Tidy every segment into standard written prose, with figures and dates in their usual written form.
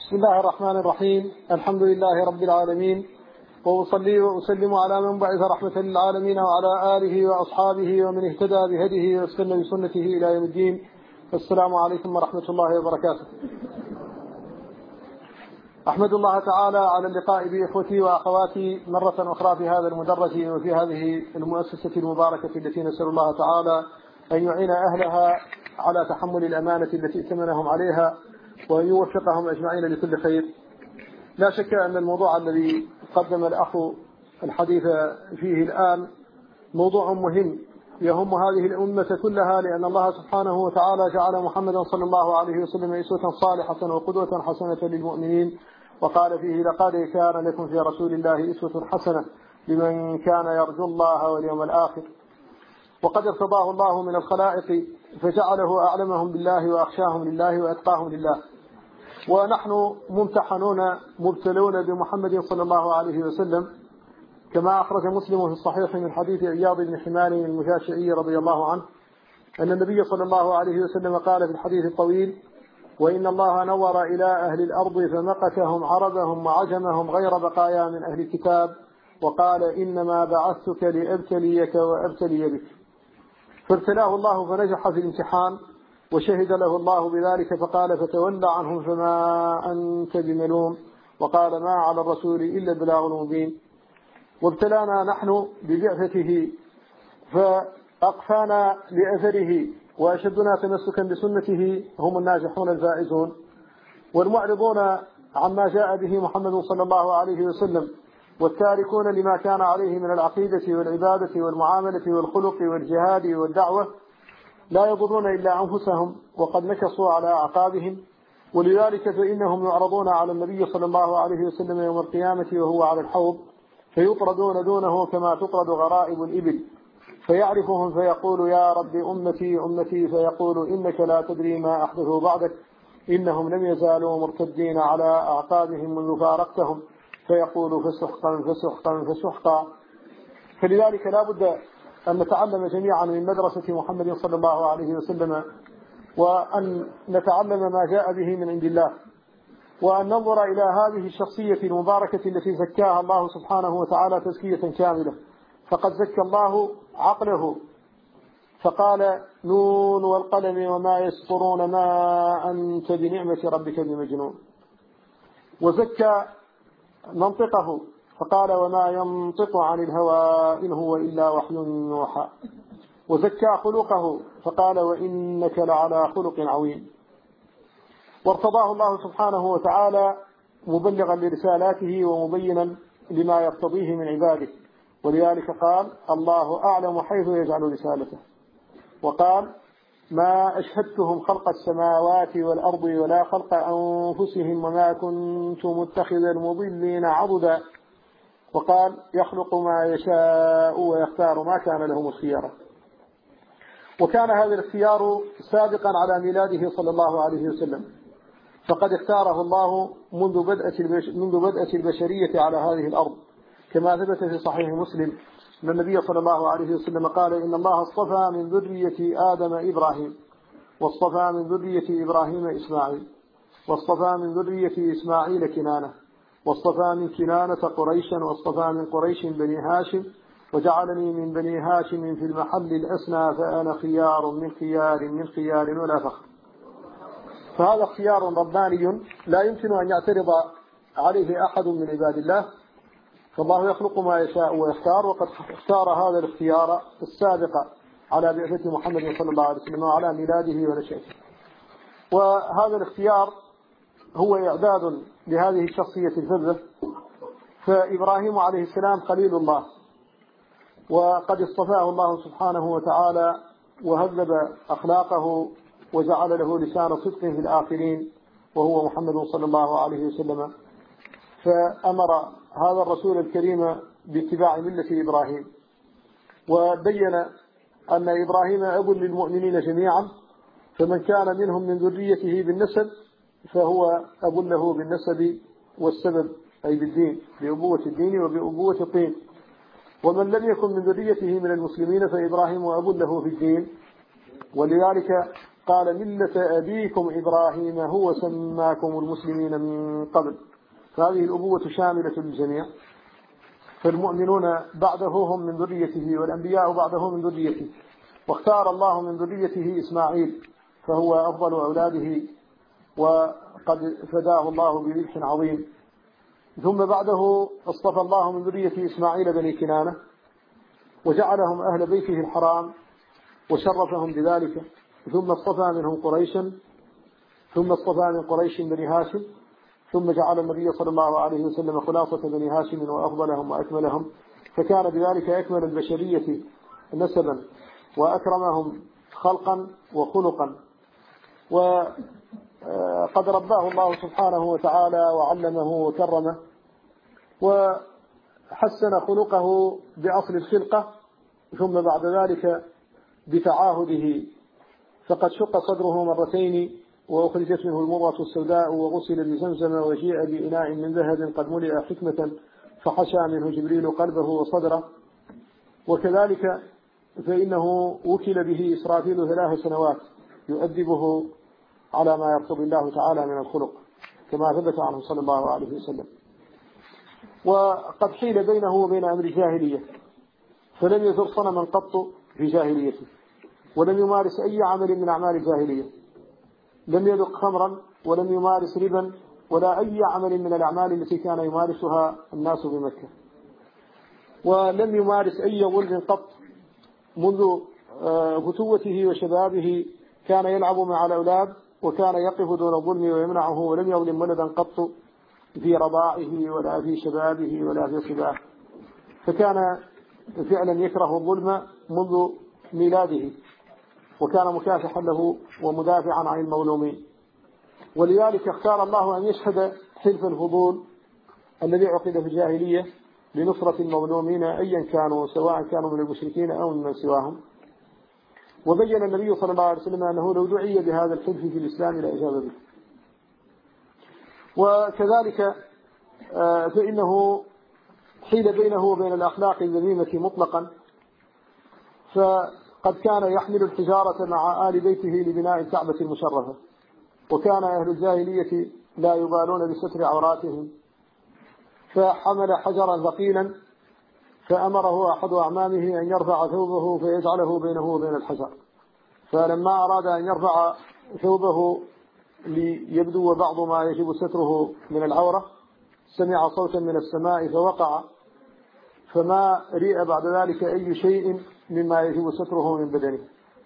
بسم الله الرحمن الرحيم. الحمد لله رب العالمين، وأصلي وأسلم على من بعث رحمة للعالمين وعلى آله وأصحابه ومن اهتدى بهديه واستنى بسنته إلى يوم الدين. السلام عليكم ورحمة الله وبركاته. أحمد الله تعالى على اللقاء بإخوتي وأخواتي مرة أخرى في هذا المدرج وفي هذه المؤسسة المباركة التي نسأل الله تعالى أن يعين أهلها على تحمل الأمانة التي ائتمنهم عليها وأن يوفقهم أجمعين لكل خير. لا شك أن الموضوع الذي قدم الأخ الحديث فيه الآن موضوع مهم يهم هذه الأمة كلها، لأن الله سبحانه وتعالى جعل محمدا صلى الله عليه وسلم أسوة صالحة وقدوة حسنة للمؤمنين، وقال فيه: لقد كان لكم في رسول الله أسوة حسنة لمن كان يرجو الله واليوم الآخر. وقد ارتضاه الله من الخلائق فجعله أعلمهم بالله وأخشاهم لله وأتقاهم لله. ونحن ممتحنون مبتلون بمحمد صلى الله عليه وسلم، كما أخرج مسلم في الصحيح من حديث عياض بن حمار المجاشعي رضي الله عنه أن النبي صلى الله عليه وسلم قال في الحديث الطويل: وإن الله نور إلى أهل الأرض فمقتهم عربهم وعجمهم غير بقايا من أهل الكتاب، وقال: إنما بعثتك لأبتليك وأبتلي بك. فابتلاه الله فنجح في الامتحان وشهد له الله بذلك، فقال: فتولى عنهم فما أنت بملوم، وقال: ما على الرسول إلا البلاغ المبين. وابتلانا نحن ببعثته فأقفانا لأثره، وأشدنا تمسكا بسنته هم الناجحون الفائزون، والمعرضون عما جاء به محمد صلى الله عليه وسلم والتاركون لما كان عليه من العقيدة والعبادة والمعاملة والخلق والجهاد والدعوة لا يضرون إلا أنفسهم وقد نكصوا على أعقابهم. ولذلك فإنهم يعرضون على النبي صلى الله عليه وسلم يوم القيامة وهو على الحوض، فيطردون دونه كما تطرد غرائب الإبل، فيعرفهم فيقول: يا رب أمتي أمتي، فيقول: إنك لا تدري ما أحدثوا بعدك، إنهم لم يزالوا مرتدين على أعقابهم منذ فارقتهم، فيقول: فسحقا فسحقا فسحقا. فلذلك لا بد أن نتعلم جميعا من مدرسة محمد صلى الله عليه وسلم، وأن نتعلم ما جاء به من عند الله، وأن ننظر إلى هذه الشخصية المباركة التي زكاها الله سبحانه وتعالى تزكية كاملة. فقد زكى الله عقله فقال: نون والقلم وما يسطرون ما أنت بنعمة ربك بمجنون. وزكى منطقه فقال: وما ينطق عن الهوى إن هو إلا وحي يوحى. وزكى خلقه فقال: وإنك لعلى خلق عظيم. وارتضاه الله سبحانه وتعالى مبلغا لرسالاته ومبينا لما يقتضيه من عباده، ولذلك قال: الله أعلم حيث يجعل رسالته. وقال: ما أشهدتهم خلق السماوات والأرض ولا خلق أنفسهم وما كنت متخذ المضلين عضدا. وقال: يخلق ما يشاء ويختار ما كان لهم الخيار. وكان هذا الاختيار سابقا على ميلاده صلى الله عليه وسلم، فقد اختاره الله منذ بدء البشرية على هذه الأرض، كما ثبت في صحيح مسلم أن النبي صلى الله عليه وسلم قال: إن الله اصطفى من ذرية آدم إبراهيم، واصطفى من ذرية إبراهيم إسماعيل، واصطفى من ذرية إسماعيل كنانة، واصطفى من كنانة قريشا، واصطفى من قريش بني هاشم، وجعلني من بني هاشم في المحل الأسنى، فأنا خيار من خيار من خيار ولا فخر. فهذا اختيار رباني لا يمكن أن يعترض عليه أحد من عباد الله، فالله يخلق ما يشاء ويختار، وقد اختار هذا الاختيار السابق على بعثة محمد صلى الله عليه وسلم وعلى ميلاده ونشأته. وهذا الاختيار هو إعداد لهذه الشخصية الفذة. فإبراهيم عليه السلام خليل الله، وقد اصطفاه الله سبحانه وتعالى وهذب أخلاقه وجعل له لسان صدق في الآخرين، وهو محمد صلى الله عليه وسلم. فأمر هذا الرسول الكريم باتباع ملة إبراهيم، وبين أن إبراهيم أب للمؤمنين جميعا، فمن كان منهم من ذريته بالنسب فهو أب له بالنسب والسبب، أي بالدين، بأبوة الدين وبأبوة الطين. ومن لم يكن من ذريته من المسلمين فإبراهيم أب له في الدين. ولذلك قال ملة أبيكم إبراهيم هو سماكم المسلمين من قبل. فهذه الأبوة شاملة للجميع، فالمؤمنون بعده هم من ذريته والأنبياء بعده من ذريته، واختار الله من ذريته إسماعيل فهو أفضل أولاده وقد فداه الله بذبح عظيم. ثم بعده اصطفى الله من ذرية إسماعيل بني كنانة وجعلهم أهل بيته الحرام وشرفهم بذلك، ثم اصطفى منهم قريشا، ثم اصطفى من قريش بني هاشم، ثم جعل النبي صلى الله عليه وسلم خلاصة بني هاشم وأفضلهم وأكملهم، فكان بذلك أكمل البشرية نسبا وأكرمهم خلقا وخلقا. وقد رباه الله سبحانه وتعالى وعلمه وكرمه وحسن خلقه بأصل الخلقة، ثم بعد ذلك بتعاهده، فقد شق صدره مرتين وأخرجت منه المرة السوداء وغسل بزمزم وجيء بإناء من ذهب قد ملئ حكمة فحشى منه جبريل قلبه وصدره. وكذلك فإنه وكل به إسرافيل 3 سنوات يؤدبه على ما يرتضي الله تعالى من الخلق كما ثبت عنه صلى الله عليه وسلم. وقد حيل بينه وبين أمر الجاهلية، فلم يزر صنما قط في جاهليته، ولم يمارس أي عمل من أعمال الجاهلية، لم يذق خمرا ولم يمارس ربا ولا أي عمل من الأعمال التي كان يمارسها الناس بمكة، ولم يمارس أي ظلم قط. منذ فتوته وشبابه كان يلعب مع الأولاد وكان يقف دون الظلم ويمنعه، ولم يظلم ولدا قط في رضاعه ولا في شبابه ولا في صباه، فكان فعلا يكره الظلم منذ ميلاده، وكان مكافحا له ومدافعا عن المظلومين. ولذلك اختار الله أن يشهد حلف الفضول الذي عقد في الجاهلية لنصرة المظلومين أيا كانوا، سواء كانوا من المشركين أو من سواهم. وبين النبي صلى الله عليه وسلم أنه لو دعي بهذا الحلف في الإسلام لأجاب به. وكذلك فإنه حيل بينه وبين الأخلاق الذميمة مطلقا، فقد كان يحمل الحجارة مع آل بيته لبناء الكعبة المشرفة، وكان أهل الجاهلية لا يبالون بستر عوراتهم، فحمل حجرا ثقيلا فأمره أحد أعمامه أن يرفع ثوبه فيجعله بينه وبين الحجر، فلما أراد أن يرفع ثوبه ليبدو بعض ما يجب ستره من العورة سمع صوتا من السماء فوقع، فما رئ بعد ذلك أي شيء مما يجب ستره من بدنه.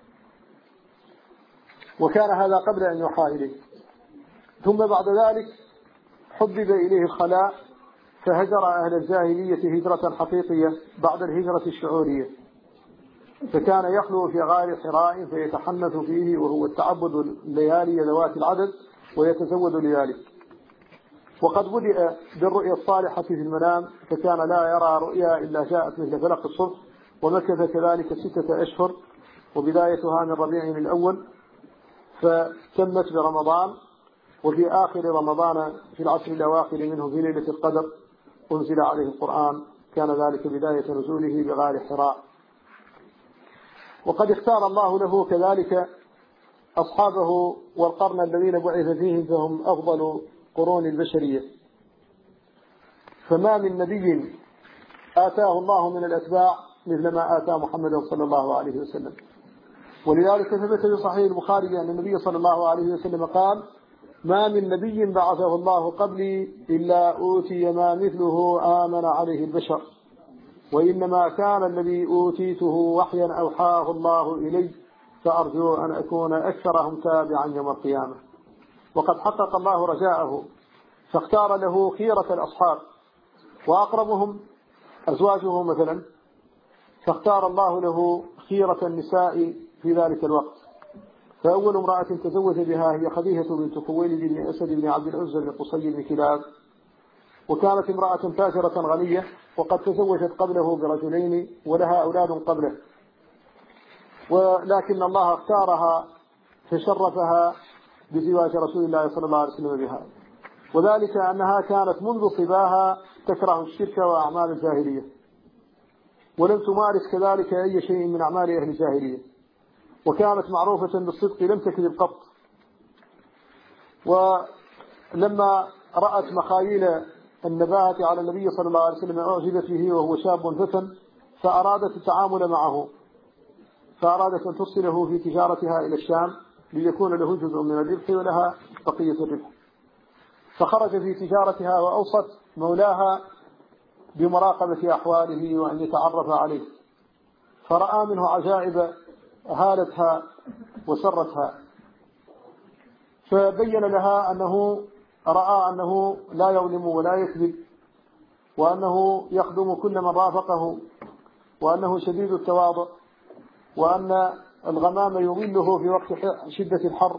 وكان هذا قبل أن يوحى إليه. ثم بعد ذلك حبب إليه الخلاء، فهجر أهل الجاهلية هجرة حقيقية بعد الهجرة الشعورية، فكان يخلو في غار حراء فيتحنث فيه، وهو التعبد الليالي ذوات العدد، ويتزود لذلك. وقد بدأ بالرؤيا الصالحة في المنام، فكان لا يرى رؤيا إلا جاءت مثل فلق الصبح، ومكث كذلك 6 أشهر، وبدايتها من ربيع الأول، فتمت برمضان. وفي آخر رمضان في العشر الأواخر منه في ليلة القدر أنزل عليه القرآن، كان ذلك بداية نزوله بغار حراء. وقد اختار الله له كذلك أصحابه والقرن الذين بعث فيهم، فهم أفضل قرون البشرية، فما من نبي آتاه الله من الأتباع مثل ما آتى محمد صلى الله عليه وسلم. ولذلك ثبت في صحيح البخاري أن النبي صلى الله عليه وسلم قال: ما من نبي بعثه الله قبلي إلا أوتي ما مثله آمن عليه البشر، وإنما كان الذي أوتيته وحيا أوحاه الله إلي، فأرجو أن أكون أكثرهم تابعا يوم القيامة. وقد حقق الله رجاءه، فاختار له خيرة الأصحاب وأقربهم أزواجه مثلا، فاختار الله له خيرة النساء في ذلك الوقت. فأول امرأة تزوج بها هي خديجة بنت خويلد بن أسد بن عبد العزى بن قصي بن كلاب، وكانت امرأة تاجرة غنية، وقد تزوجت قبله برجلين ولها أولاد قبله، ولكن الله اختارها فشرفها بزواج رسول الله صلى الله عليه وسلم بها، وذلك أنها كانت منذ صباها تكره الشرك وأعمال الجاهلية، ولم تمارس كذلك أي شيء من أعمال أهل الجاهلية، وكانت معروفة بالصدق لم تكذب قط. ولما رأت مخايل النباهة على النبي صلى الله عليه وسلم أعجبت به وهو شاب فتى، فأرادت التعامل معه، فأرادت أن ترسله في تجارتها إلى الشام ليكون له جزء من الربح ولها بقية الربح. فخرج في تجارتها وأوصت مولاها بمراقبة أحواله وأن يتعرف عليه، فرأى منه عجائب هالتها وسرتها، فبين لها أنه رأى أنه لا يظلم ولا يكذب، وأنه يخدم كل من رافقه، وأنه شديد التواضع، وأن الغمام يظله في وقت شدة الحر،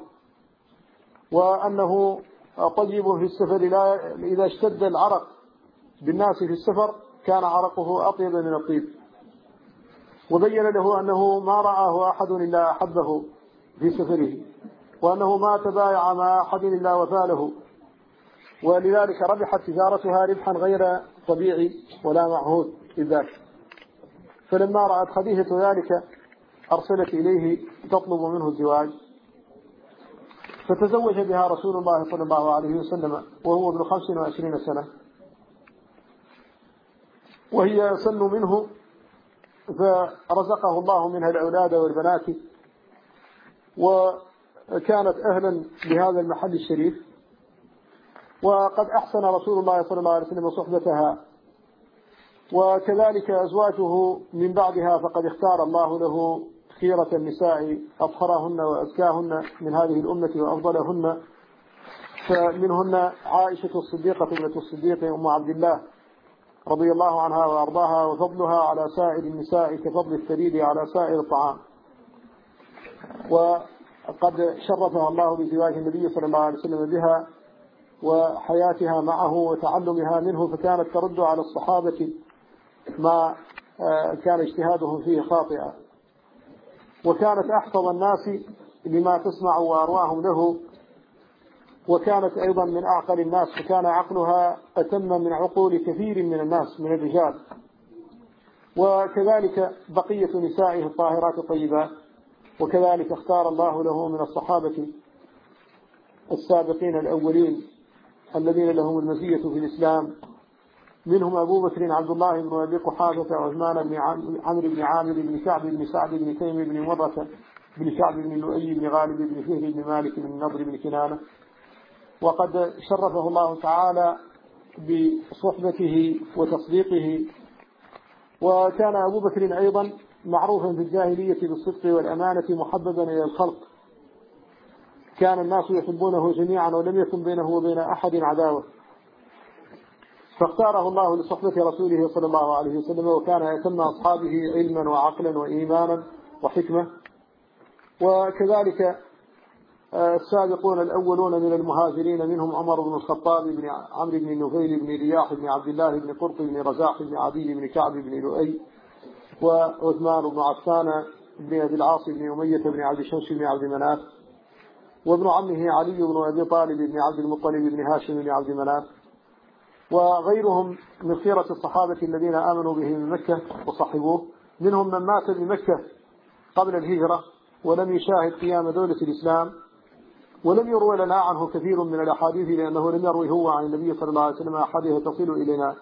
وأنه طيب في السفر، إذا اشتد العرق بالناس في السفر كان عرقه أطيب من الطيب. وبين له أنه ما رآه أحد إلا أحبه في سفره، وأنه ما تبايع مع أحد إلا وفاله، ولذلك ربحت تجارتها ربحا غير طبيعي ولا معهود لذلك. فلما رأت خديجة ذلك أرسلت إليه تطلب منه الزواج، فتزوج بها رسول الله صلى الله عليه وسلم وهو ابن 25 سنة، وهي سن منه، فرزقه الله منها الأولاد والبنات، وكانت أهلا لهذا المحل الشريف. وقد أحسن رسول الله صلى الله عليه وسلم صحبتها، وكذلك أزواجه من بعدها، فقد اختار الله له خيرة النساء أطهرهن وأزكاهن من هذه الأمة وأفضلهن، فمنهن عائشة الصديقة ابنة الصديق أم عبد الله رضي الله عنها وأرضاها، وفضلها على سائر النساء كفضل الثريد على سائر الطعام. وقد شرفها الله بزواج النبي صلى الله عليه وسلم بها وحياتها معه وتعلمها منه، فكانت ترد على الصحابة ما كان اجتهادهم فيه خاطئا، وكانت أحفظ الناس لما تسمع وأرواهم له، وكانت أيضا من أعقل الناس، فكان عقلها أتم من عقول كثير من الناس من الرجال. وكذلك بقية نسائه الطاهرات الطيبات. وكذلك اختار الله له من الصحابة السابقين الأولين الذين لهم المزية في الإسلام، منهم أبو بكر عبد الله بن أبي قحافة وعثمان بن عمرو بن عامر بن كعب بن سعد بن تيم بن مرة بن كعب بن لؤي بن غالب بن فهر بن مالك بن نضر بن كنانة. وقد شرفه الله تعالى بصحبته وتصديقه. وكان أبو بكر أيضا معروفا في الجاهلية بالصدق والأمانة محببا إلى الخلق، كان الناس يحبونه جميعا ولم يكن بينه وبين أحد عداوة، فاختاره الله لصحبة رسوله صلى الله عليه وسلم، وكان يتم أصحابه علما وعقلا وإيمانا وحكمة. وكذلك السابقون الأولون من المهاجرين منهم عمر بن الخطاب بن عمرو بن نفيل بن رياح بن عبد الله بن قرط بن رزاح بن عدي بن كعب بن لؤي، وعثمان بن عفان بن أبي العاص بن أمية بن عبد شمس بن عبد مناف، وابن عمه علي بن أبي طالب بن عبد المطلب بن هاشم بن عبد مناف، وغيرهم من خيرة الصحابة الذين آمنوا به من مكة وصحبوه. منهم من مات بمكة قبل الهجرة ولم يشاهد قيام دولة الإسلام، ولم يروى لنا عنه كثير من الأحاديث، لأنه لم يروي هو عن النبي صلى الله عليه وسلم أحاديث تصل إلينا،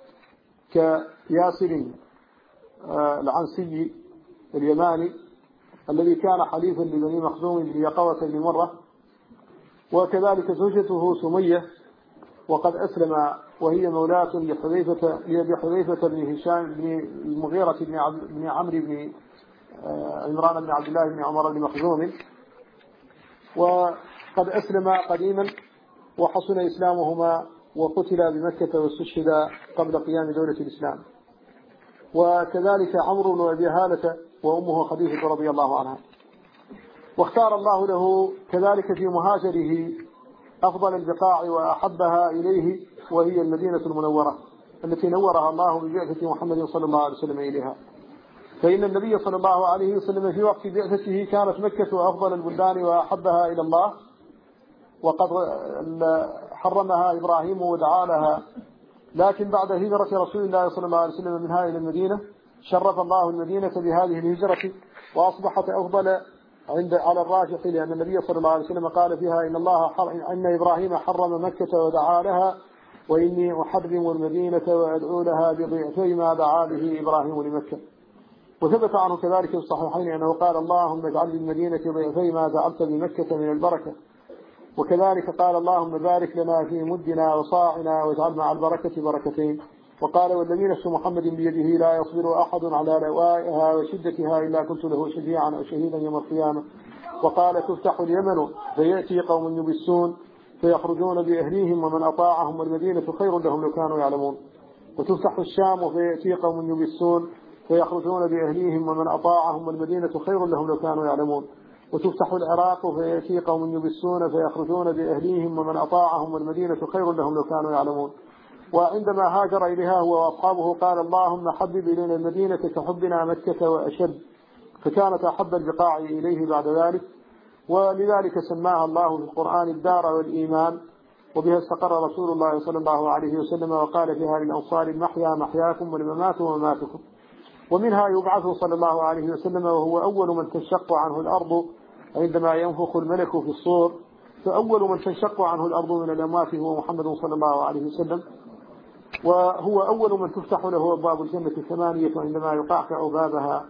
كياسر العنسي اليماني الذي كان حليفا لبني مخزوم بن يقظة بن مرة، وكذلك زوجته سمية وقد أسلم، وهي مولاة لحذيفة بن هشام بن المغيرة بن عمرو بن عمران بن عبد الله بن عمر بن مخزوم، وقد أسلم قديما وحسن إسلامهما، وقتل بمكة واستشهد قبل قيام دولة الإسلام. وكذلك عمرو بن أبي هالة وأمه خديجة رضي الله عنها. واختار الله له كذلك في مهاجره أفضل البقاع وأحبها إليه، وهي المدينة المنورة التي نورها الله ببعثة محمد صلى الله عليه وسلم إليها. فإن النبي صلى الله عليه وسلم في وقت بعثته كانت مكة أفضل البلدان وأحبها إلى الله، وقد حرمها إبراهيم ودعا لها، لكن بعد هجرة رسول الله صلى الله عليه وسلم منها إلى المدينة شرف الله المدينة بهذه الهجرة، وأصبحت أفضل على الراجح، لأن النبي صلى الله عليه وسلم قال فيها إن إبراهيم حرم مكة ودعا لها، وإني أحرم المدينة وأدعو لها بضعفي ما دعا به إبراهيم لمكة. وثبت عنه كذلك في الصحيحين أنه قال اللهم اجعل للمدينة ضعفي ما جعلت بمكة من البركة. وكذلك قال اللهم بارك لنا في مدنا وصاعنا واجعل مع البركة بركتين. وقال والذي نفس محمد بيده لا يصبر أحد على لوائها وشدتها إلا كنت له شفيعا أو شهيدا يوم القيامة. وقال تفتح اليمن فيأتي قوم يبسون فيخرجون بأهليهم ومن أطاعهم والمدينة خير لهم لو كانوا يعلمون. وتفتح الشام فيأتي قوم يبسون فيخرجون بأهليهم ومن أطاعهم والمدينة خير لهم لو كانوا يعلمون. وتفتح العراق فيأتي قوم يبسون فيخرجون بأهليهم ومن أطاعهم والمدينة خير لهم لو كانوا يعلمون. وعندما هاجر إليها هو وأصحابه قال اللهم حبب إلينا المدينة كحبنا مكة وأشد، فكانت أحب البقاع إليه بعد ذلك. ولذلك سماها الله في القرآن الدار والإيمان، وبها استقر رسول الله صلى الله عليه وسلم وقال فيها للأنصار المحيا محياكم والممات ومماتكم. ومنها يبعث صلى الله عليه وسلم وهو أول من تنشق عنه الأرض عندما ينفخ الملك في الصور، فأول من تنشق عنه الأرض من الأموات هو محمد صلى الله عليه وسلم، وهو أول من تفتح له أبواب الجنة الثمانية عندما يقعقع بابها.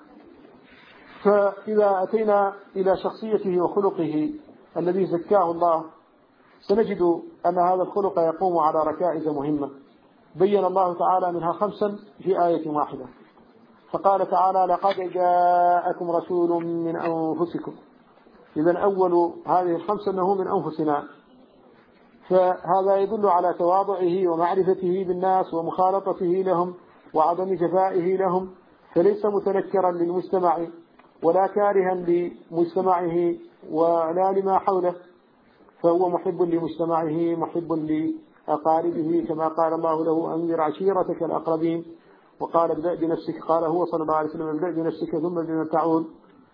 فإذا أتينا إلى شخصيته وخلقه الذي زكاه الله سنجد أن هذا الخلق يقوم على ركائز مهمة بين الله تعالى منها 5 في آية واحدة. فقال تعالى لقد جاءكم رسول من أنفسكم. إذن أول هذه ال5 أنه من أنفسنا، فهذا يدل على تواضعه ومعرفته بالناس ومخالطته لهم وعدم جفائه لهم، فليس متنكرا للمجتمع ولا كارها لمجتمعه ولا لما حوله، فهو محب لمجتمعه محب لأقاربه، كما قال الله له أنذر عشيرتك الأقربين. وقال ابدأ بنفسك، قال هو صلى الله عليه وسلم ابدأ بنفسك ثم بمن تعود.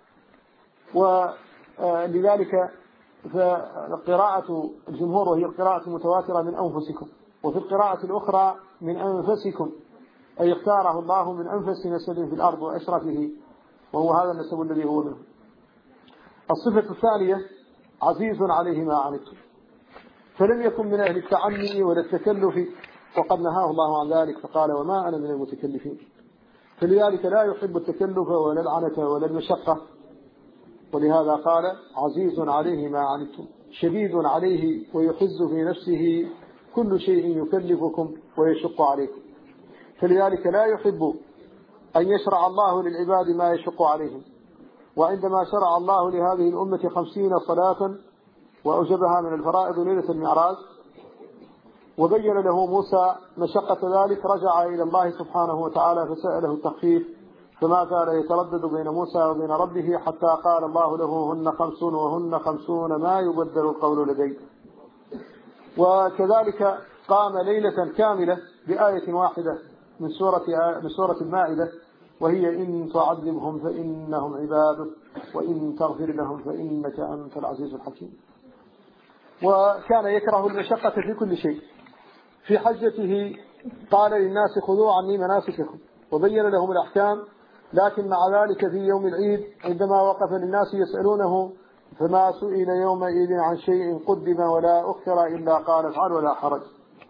ولذلك فقراءة الجمهور وهي القراءة المتواترة من أنفسكم، وفي القراءة الأخرى من أنفسكم، أي اختاره الله من أنفس نسب في الأرض وأشرفه، وهو هذا النسب الذي هو منه. الصفة الثانية عزيز عليه ما عنتم، فلم يكن من أهل التعني ولا التكلف، وقد نهاه الله عن ذلك فقال وما أنا من المتكلفين. فلذلك لا يحب التكلف ولا العنة ولا المشقة، ولهذا قال عزيز عليه ما عنتم شديد عليه ويحز في نفسه كل شيء يكلفكم ويشق عليكم. فلذلك لا يحب أن يشرع الله للعباد ما يشق عليهم. وعندما شرع الله لهذه الأمة 50 صلاة وأوجبها من الفرائض ليلة المعراج وبين له موسى مشقة ذلك، رجع إلى الله سبحانه وتعالى فسأله التخفيف، فما زال يتردد بين موسى وبين ربه حتى قال الله له هن 5 وهن 50 ما يبدل القول لدي. وكذلك قام ليلة كاملة بآية واحدة من سورة المائدة، وهي إن تعذبهم فإنهم عبادك وإن تغفر لهم فإنك أنت العزيز الحكيم. وكان يكره المشقة في كل شيء. في حجته قال للناس خذوا عني مناسككم وبين لهم الأحكام، لكن مع ذلك في يوم العيد عندما وقف للناس يسألونه فما سئل يومئذ عن شيء قدم ولا أخر إلا قال افعل ولا حرج.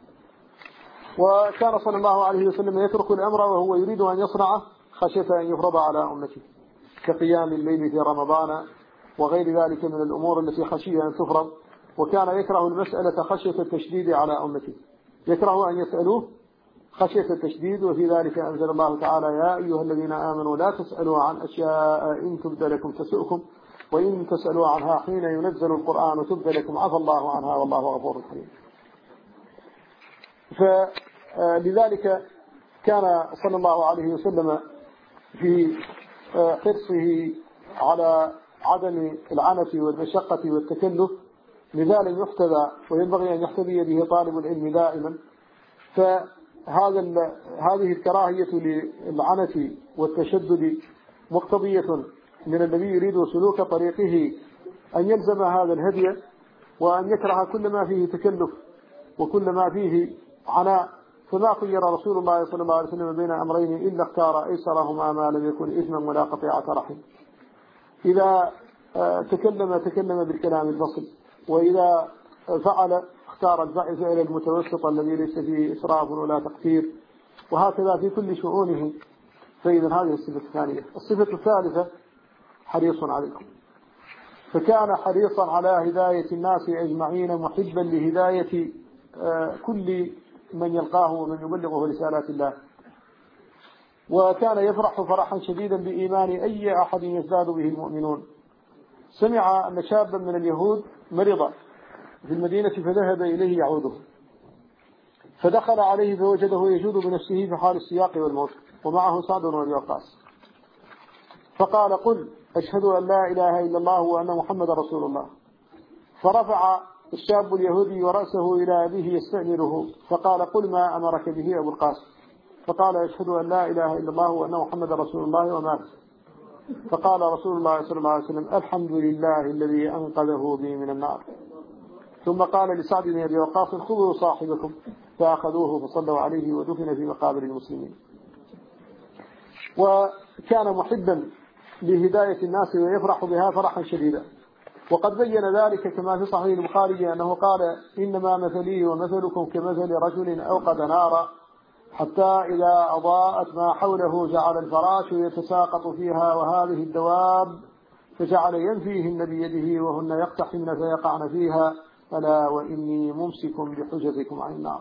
وكان صلى الله عليه وسلم يترك الأمر وهو يريد أن يصنعه خشية أن يفرض على أمته، كقيام الليل في رمضان وغير ذلك من الأمور التي خشية أن تفرض. وكان يكره المسألة خشية التشديد على أمته، يكره أن يسألوه خشية التشديد. وفي ذلك أنزل الله تعالى يا أيها الذين آمنوا لا تسألوا عن أشياء إن تبد لكم تسؤكم وإن تسألوا عنها حين ينزل القرآن تبد لكم عفى الله عنها والله غفور حليم. فلذلك كان صلى الله عليه وسلم في حرصه على عدم العنة والمشقة والتكلف مثالا يحتذى وينبغي أن يحتذي به طالب العلم دائما. هذه الكراهية للعنة والتشدد مقتضية من الذي يريد سلوك طريقه أن يلزم هذا الهدي وأن يكره كل ما فيه تكلف وكل ما فيه عناء. فما خير رسول الله صلى الله عليه وسلم بين أمرين إلا اختار أيسرهما ما لم يكن إثما ولا قطيعة رحم. إذا تكلم بالكلام الفصل، وإذا فعل اختار الفعل المتوسط الذي ليس فيه إسراف ولا تقصير، وهكذا في كل شؤونه. فإذا هذه الصفة الثانية. الصفة الثالثة حريص عليكم، فكان حريصا على هداية الناس أجمعين، محبا لهداية كل من يلقاه ومن يبلغه رسالات الله. وكان يفرح فرحا شديدا بإيمان أي أحد يزداد به المؤمنون. سمع أن شابا من اليهود مرض في المدينة فذهب إليه يعوده، فدخل عليه فوجده يجود بنفسه في حال السياق والموت، ومعه سعد بن أبي وقاص، فقال: قل أشهد أن لا إله إلا الله وأن محمد رسول الله. فرفع الشاب اليهودي رأسه إلى أبيه يستأمره، فقال: قل ما أمرك به أبو القاسم. فقال: أشهد أن لا إله إلا الله وأن محمد رسول الله ومات. فقال رسول الله صلى الله عليه وسلم: الحمد لله الذي أنقذه بي من النار. ثم قال لسعد بن أبي وقاص: خذوا صاحبكم، فأخذوه فصلوا عليه ودفن في مقابر المسلمين. وكان محبا لهداية الناس ويفرح بها فرحا شديدا. وقد بين ذلك كما في صحيح البخاري أنه قال: إنما مثلي ومثلكم كمثل رجل أوقد نارا حتى إذا أضاءت ما حوله جعل الفراش يتساقط فيها وهذه الدواب، فجعل ينفيهن بيده وهن يقتحمن فيقعن فيها، ألا وإني ممسك بحجزكم عن النار.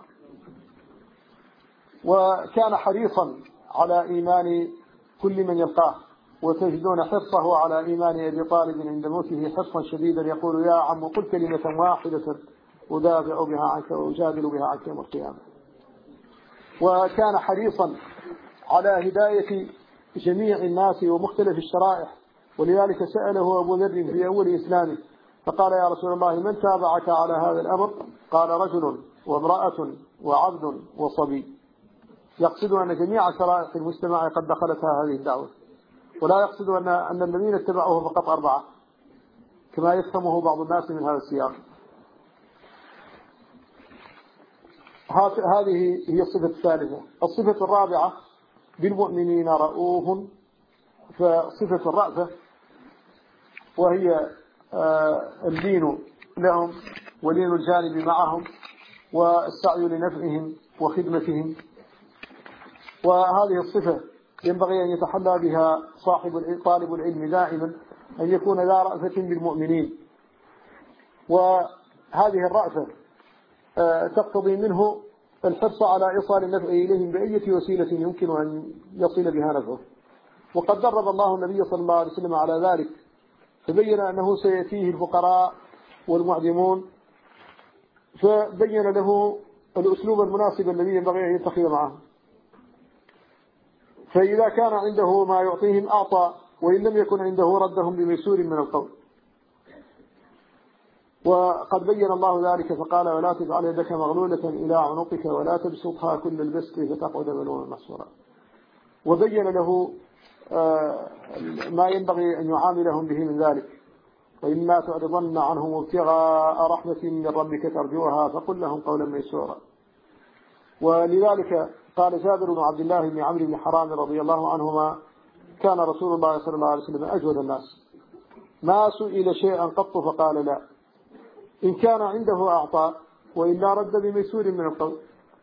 وكان حريصا على إيمان كل من يلقاه، وتجدون حرصه على إيمان أبي طالب عند موته حرصا شديدا، يقول: يا عم قل كلمة واحدة أدافع بها عنك وأجادل بها عنك يوم القيامة. وكان حريصا على هداية جميع الناس ومختلف الشرائح، ولذلك سأله أبو ذر في أول إسلامه فقال: يا رسول الله من تابعك على هذا الأمر؟ قال: رجل وامرأة وعبد وصبي، يقصد أن جميع شرائح المجتمع قد دخلتها هذه الدعوة، ولا يقصد أن الذين اتبعوه فقط 4 كما يفهمه بعض الناس من هذا السياق. هذه هي الصفة الثالثة. الصفة الرابعة: بالمؤمنين رؤوف. فصفة الرأفة وهي اللين لهم ولين الجانب معهم والسعي لنفعهم وخدمتهم. وهذه الصفة ينبغي أن يتحلى بها طالب العلم دائما، أن يكون ذا رأفة بالمؤمنين. وهذه الرأفة تقتضي منه الحرص على إيصال النفع إليهم بأي وسيلة يمكن أن يصل بها نفعه. وقد درب الله النبي صلى الله عليه وسلم على ذلك، فبين أنه سيأتيه الفقراء والمعدمون، فبين له الأسلوب المناسب الذي ينبغي أن يتخذ معه. فإذا كان عنده ما يعطيهم أعطى، وإن لم يكن عنده ردهم بميسور من القول. وقد بين الله ذلك فقال: ولا تجعل يدك مغلولة إلى عنقك ولا تبسطها كل البسط فتقعد ملوما محسورا. وبين له ما ينبغي أن يعاملهم به من ذلك: وإما تعرضن عنهم ابتغاء رحمة من ربك ترجوها فقل لهم قولا ميسورا. ولذلك قال جابر بن عبد الله بن عمرو بن حرام رضي الله عنهما: كان رسول الله صلى الله عليه وسلم أجود الناس، ما سئل شيئا قط فقال لا، إن كان عنده أعطى وإلا رد بميسور من القول.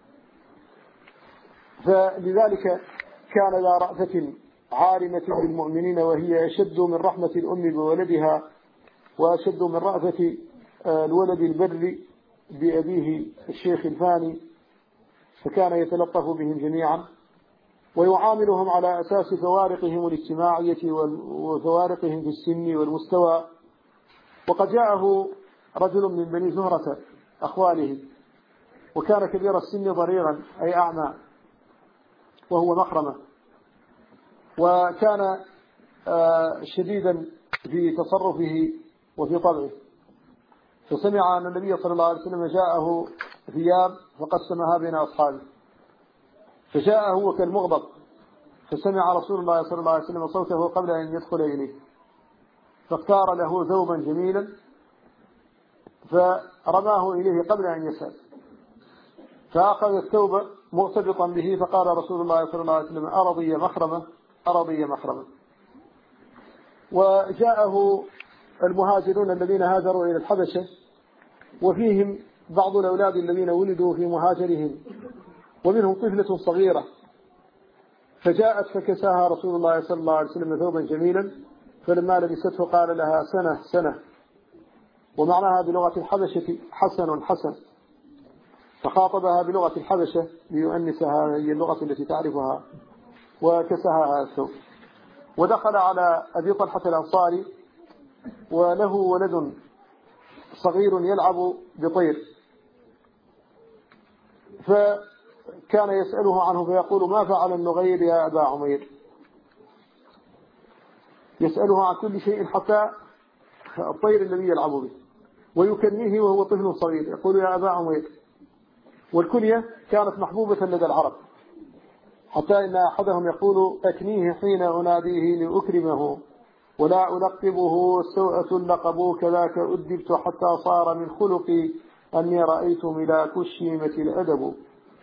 فلذلك كان ذا رأفة عارمة بالمؤمنين، وهي أشد من رحمة الأم بولدها، وأشد من رأفة الولد البر بأبيه الشيخ الفاني، فكان يتلطف بهم جميعا ويعاملهم على أساس فوارقهم الاجتماعية وفوارقهم في السن والمستوى. وقد جاءه رجل من بني زهرة أخواله، وكان كبير السن ضريرا أي أعمى، وهو مخرمة، وكان شديدا في تصرفه وفي طبعه. فسمع أن النبي صلى الله عليه وسلم جاءه ثياب فقسمها بين أصحابه، فجاء هو كالمغضب، فسمع رسول الله صلى الله عليه وسلم صوته قبل أن يدخل إليه، فاختار له ثوبا جميلا فرماه إليه قبل أن يسأل، فأخذ الثوب مرتبطا به، فقال رسول الله صلى الله عليه وسلم: أرضي مخرمة أرضي مخرمة. وجاءه المهاجرون الذين هاجروا إلى الحبشة، وفيهم بعض الأولاد الذين ولدوا في مهاجرهم، ومنهم طفلة صغيرة، فجاءت فكساها رسول الله صلى الله عليه وسلم ثوبا جميلا، فلما لبسته قال لها سنة سنة، ومعناها بلغة الحبشة حسن حسن، فخاطبها بلغة الحبشة ليؤنسها، هي اللغة التي تعرفها، وكساها هذا الثوب. ودخل على أبي طلحة الأنصاري وله ولد صغير يلعب بطير، فكان يسأله عنه فيقول ما فعل النغير يا أبا عمير، يسأله عن كل شيء حتى الطير الذي يلعب به، ويكنيه وهو طفل صغير يقول يا أبا عمير. والكنية كانت محبوبة لدى العرب، حتى إن أحدهم يقول أكنيه حين أناديه لأكرمه، ولا ألقبه سوءة لقبوا كذاك أدبت حتى صار من خلقي أني رأيت ملاك الشيمة الأدب.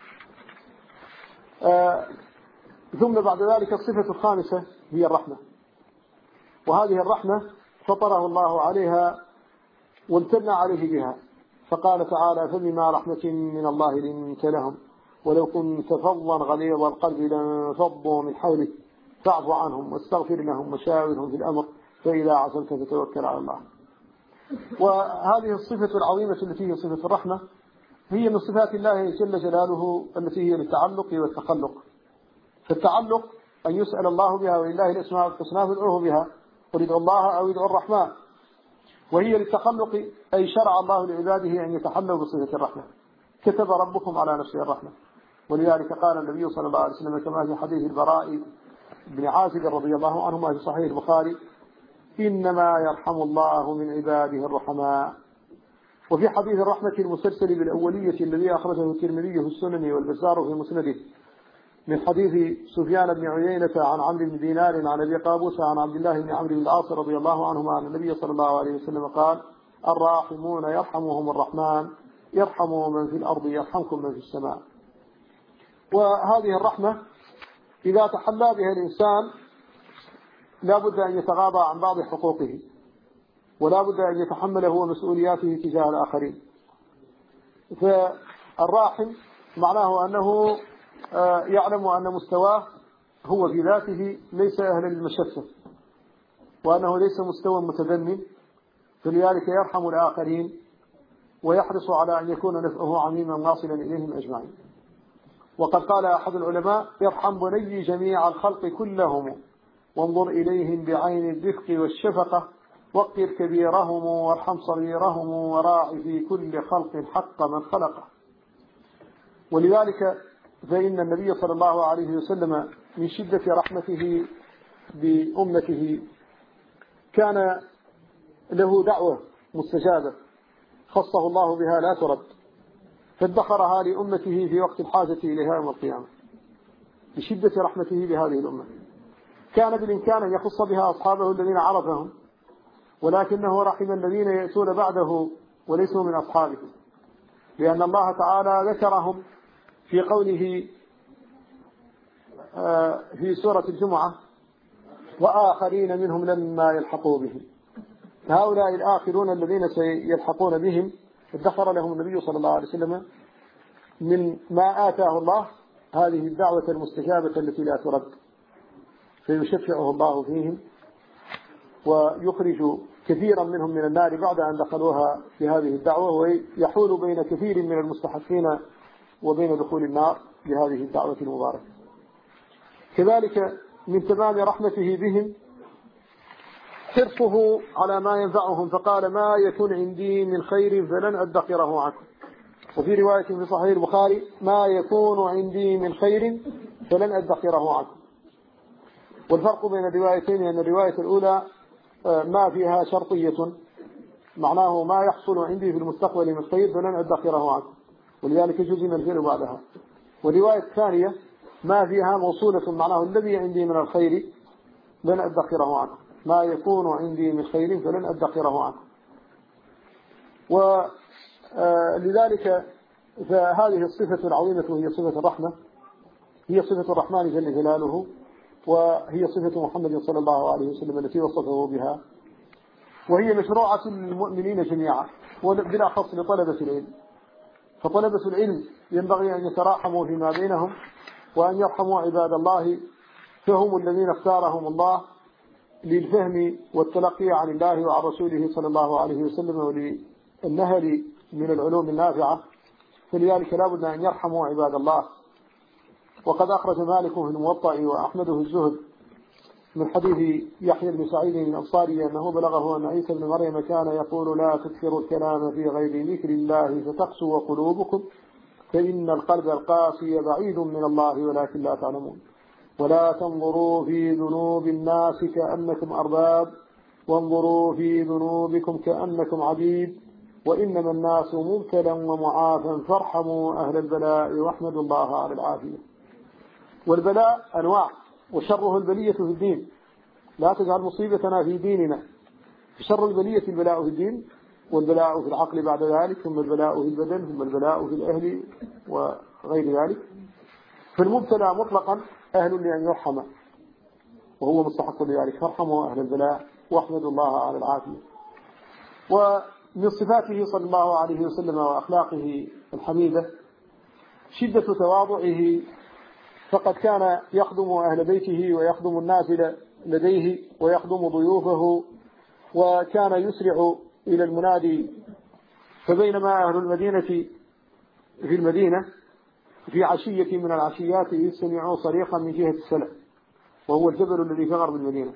ثم بعد ذلك الصفة الخامسة هي الرحمة، وهذه الرحمة فطره الله عليها وامتن عليه بها، فقال تعالى فبما رحمة من الله لنت لهم ولو كنت فظا غليظ القلب لانفضوا من حولك فاعف عنهم واستغفر لهم وشاورهم في الأمر فإذا عزمت فتوكل على الله. وهذه الصفة العظيمة التي هي صفة الرحمة هي من صفات الله جل جلاله التي هي للتعلق والتخلق. فالتعلق أن يسأل الله بها، ولله الأسماء الحسنى فادعوه بها، قل ادعوا الله أو ادعوا الرحمن. وهي للتخلق أي شرع الله لعباده أن يتحلوا بصفة الرحمة، كتب ربكم على نفسه الرحمة. ولذلك قال النبي صلى الله عليه وسلم كما في حديث البراء بن عازب رضي الله عنهما في صحيح البخاري إنما يرحم الله من عباده الرحماء. وفي حديث الرحمة المسلسل بالأولية الذي أخرجه الترمذي في السنن والبزار في مسنده من حديث سفيان بن عيينة عن عمرو بن دينار عن أبي قابوس عن عبد الله بن عمرو بن العاص رضي الله عنهما عن النبي صلى الله عليه وسلم قال الراحمون يرحمهم الرحمن يرحموا من في الأرض يرحمكم من في السماء. وهذه الرحمة إذا تحلى بها الإنسان لا بد أن يتغاضى عن بعض حقوقه، ولا بد أن يتحمل هو مسؤولياته تجاه الآخرين. فالراحم معناه أنه يعلم أن مستواه هو في ذاته ليس أهلا للمشفة، وأنه ليس مستوى متدني، فلذلك يرحم الآخرين ويحرص على أن يكون نفعه عميما واصلا إليهم أجمعين. وقد قال أحد العلماء يرحم بني جميع الخلق كلهم وانظر إليهم بعين الرفق والشفقة وقر كبيرهم وارحم صغيرهم وراعي في كل خلق حق من خلقه. ولذلك فإن النبي صلى الله عليه وسلم من شدة رحمته بأمته كان له دعوة مستجابة خصه الله بها لا ترد، فادخرها لأمته في وقت الحاجة إليها يوم القيامة بشدة رحمته بهذه الأمة. كان بالإمكان أن يخص بها أصحابه الذين عرفهم، ولكنه رحم الذين يأتون بعده وليسوا من أصحابه، لأن الله تعالى ذكرهم في قوله في سورة الجمعة وآخرين منهم لما يلحقوا بهم. هؤلاء الآخرون الذين سيلحقون بهم ادخر لهم النبي صلى الله عليه وسلم من ما آتاه الله هذه الدعوة المستجابة التي لا ترد، فيشفعه الله فيهم ويخرج كثيرا منهم من النار بعد أن دخلوها في هذه الدعوة، ويحول بين كثير من المستحقين وبين دخول النار بهذه الدعوة المباركة. كذلك من تمام رحمته بهم حرصه على ما ينفعهم، فقال ما يكون عندي من خير فلن أدخره عنكم. وفي رواية في صحيح البخاري ما يكون عندي من خير فلن أدخره عنكم. والفرق بين الروايتين أن الرواية الأولى ما فيها شرطية، معناه ما يحصل عندي في المستقبل من خير فلن أدخره عنكم، ولذلك جزم الفعل بعدها. والرواية الثانية ما فيها موصولة، معناه الذي عندي من الخير لن أدخره عنكم، ما يكون عندي من خير فلن أدخره عنكم. ولذلك فهذه الصفة العظيمة هي صفة الرحمة، هي صفة الرحمن جل جلاله، وهي صفة محمد صلى الله عليه وسلم التي وصفه بها. وهي مشروعة للمؤمنين جميعا وبالأخص لطلبة العلم. فطلبة العلم ينبغي أن يتراحموا فيما بينهم وأن يرحموا عباد الله، فهم الذين اختارهم الله للفهم والتلقي عن الله وعن رسوله صلى الله عليه وسلم وللنهل من العلوم النافعة، فلذلك لا بد أن يرحموا عباد الله. وقد أخرج مالك في الموطأ وأحمد في الزهد من حديث يحيى بن سعيد الأنصاري أنه بلغه أن عيسى بن مريم كان يقول: لا تكثروا الكلام في غير ذكر الله فتقسو قلوبكم، فإن القلب القاسي بعيد من الله ولكن لا تعلمون. ولا تنظروا في ذنوب الناس كأنكم أرباب، وانظروا في ذنوبكم كأنكم عبيد، وإنما الناس مبتلا ومعافا، فارحموا أهل البلاء واحمدوا الله على العافية. والبلاء أنواع، وشره البلية في الدين، لا تجعل مصيبتنا في ديننا. شر البلية البلاء في الدين، والبلاء في العقل بعد ذلك، ثم البلاء في البدن، ثم البلاء في الأهل وغير ذلك. فالمبتلى مطلقا أهل لأن يرحم، وهو مستحق لذلك، فارحموا أهل البلاء واحمدوا الله على العافية. ومن صفاته صلى الله عليه وسلم وأخلاقه الحميدة شدة تواضعه، فقد كان يخدم أهل بيته ويخدم الناس لديه ويخدم ضيوفه، وكان يسرع إلى المنادي. فبينما أهل المدينة في المدينة في عشية من العشيات سمعوا صريخا من جهة السلع، وهو الجبل الذي في غرب المدينة.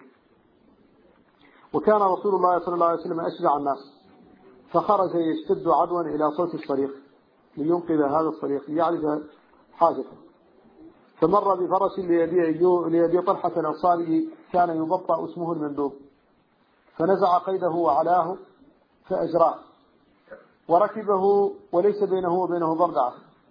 وكان رسول الله صلى الله عليه وسلم أشجع الناس، فخرج يشتد عدوا إلى صوت الصريخ لينقذ هذا الصريخ ليعرف حاجته. فمر بفرس ليبي طلحة الأنصاري كان يبطأ اسمه المندوب، فنزع قيده وعلاه فأجراه وركبه وليس بينه وبينه بردعة،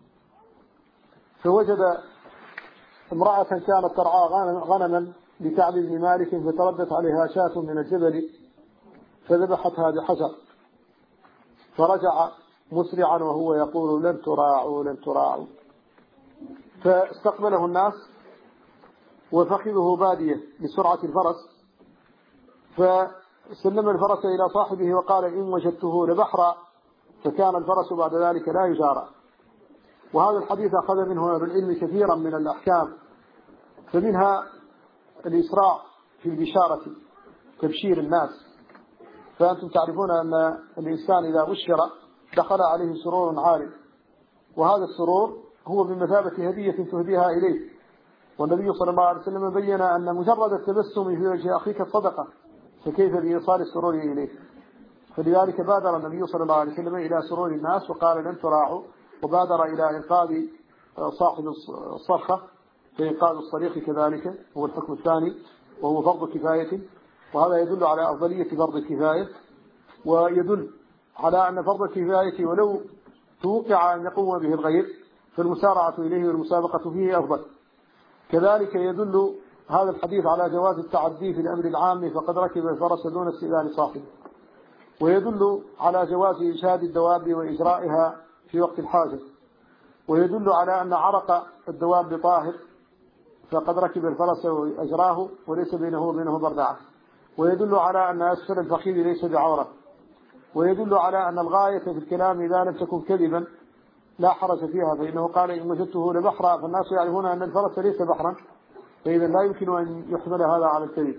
فوجد امرأة كانت ترعى غنما لكعب بن مالك، فتردت عليها شاة من الجبل فذبحتها بحجر، فرجع مسرعا وهو يقول: لن تراعوا لن تراعوا. فاستقبله الناس وفخذه بادية بسرعة الفرس، فسلم الفرس إلى صاحبه وقال: إن وجدته لبحرا، فكان الفرس بعد ذلك لا يجارى. وهذا الحديث أخذ منه أهل العلم كثيرا من الأحكام، فمنها الإسراع في البشارة، تبشير الناس. فأنتم تعرفون أن الإنسان إذا بشر دخل عليه سرور عارف، وهذا السرور هو بمثابة هدية تهديها إليه. والنبي صلى الله عليه وسلم بين أن مجرد التبسم في وجه أخيك صدقة، فكيف بإيصال السرور إليه؟ فلذلك بادر النبي صلى الله عليه وسلم إلى سرور الناس وقال: لن تراعوا، وبادر إلى إنقاذ صاحب الصرخة، فإنقاذ الصريخ كذلك هو الحكم الثاني، وهو فرض كفاية. وهذا يدل على أفضلية فرض الكفاية، ويدل على أن فرض الكفاية ولو توقع أن يقوم به الغير فالمسارعة إليه والمسابقة فيه أفضل. كذلك يدل هذا الحديث على جواز التعدي في الأمر العام، فقد ركب الفرس دون استئذان صاحبه. ويدل على جواز إشهاد الدواب وإجرائها في وقت الحاجة. ويدل على أن عرق الدواب طاهر، فقد ركب الفرس وأجراه وليس بينه وبينه بردعة. ويدل على أن أسفل الفخذ ليس بعورة. ويدل على أن الغاية في الكلام إذا لم تكن كذبا لا حرج فيها، فإنه قال: إن وجدته لبحرا، فالناس يعرفون أن الفرس ليس بحرا، فإذا لا يمكن أن يحمل هذا على الكذب.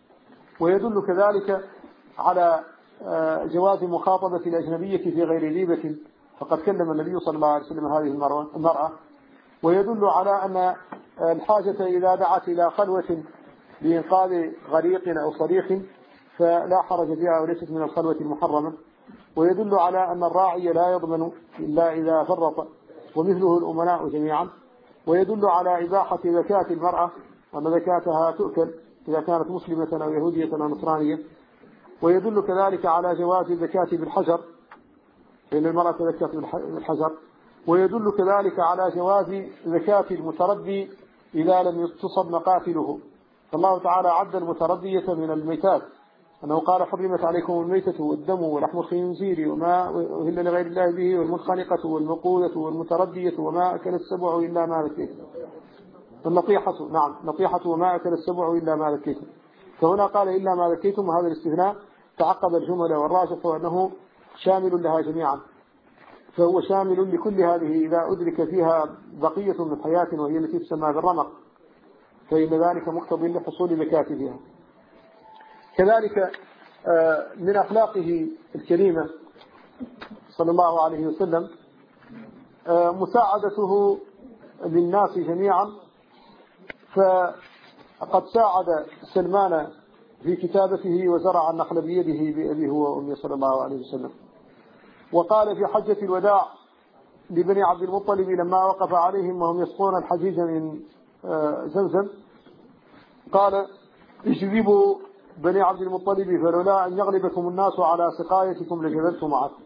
ويدل كذلك على جواز مخاطبة الأجنبية في غير ريبة، فقد كلم النبي صلى الله عليه وسلم هذه المرأة. ويدل على أن الحاجة إذا دعت إلى خلوة لإنقاذ غريق أو صريخ فلا حرج فيها وليست من الخلوة المحرمة. ويدل على أن الراعي لا يضمن إلا إذا فرط، ومثله الأمناء جميعا. ويدل على إباحة زكاة المرأة، وأن زكاتها تؤكل إذا كانت مسلمة أو يهودية أو نصرانية. ويدل كذلك على جواز الزكاة بالحجر، فإن المرأة تزكت بالحجر. ويدل كذلك على جواز زكاة المتردي إذا لم تصب مقاتله، فالله تعالى عد المتردية من الميتات، أنه قال: حرمت عليكم الميتة والدم ولحم الخنزير وما أهل لغير الله به، والمنخنقة والمقودة والمتردية وما أكل السبع إلا ما ذكيتم. النطيحة، نعم، نطيحة وما أكل السبع إلا ما ذكيتم. فهنا قال: إلا ما ذكيتم، وهذا الاستثناء تعقب الجمل، والراجح أنه شامل لها جميعا، فهو شامل لكل هذه إذا أدرك فيها بقية من حياة وهي التي تسمى بالرمق، فإن ذلك مقتضي لحصول مكاتبها. كذلك من أخلاقه الكريمة صلى الله عليه وسلم مساعدته للناس جميعا، فقد ساعد سلمان في كتابته وزرع النخل بيده بأبيه هو وأمه صلى الله عليه وسلم. وقال في حجة الوداع لبني عبد المطلب لما وقف عليهم وهم يسقون الحجيج من زمزم، قال: اجذبوا بني عبد المطلب فلولا أن يغلبكم الناس على سقايتكم لجذبت معكم.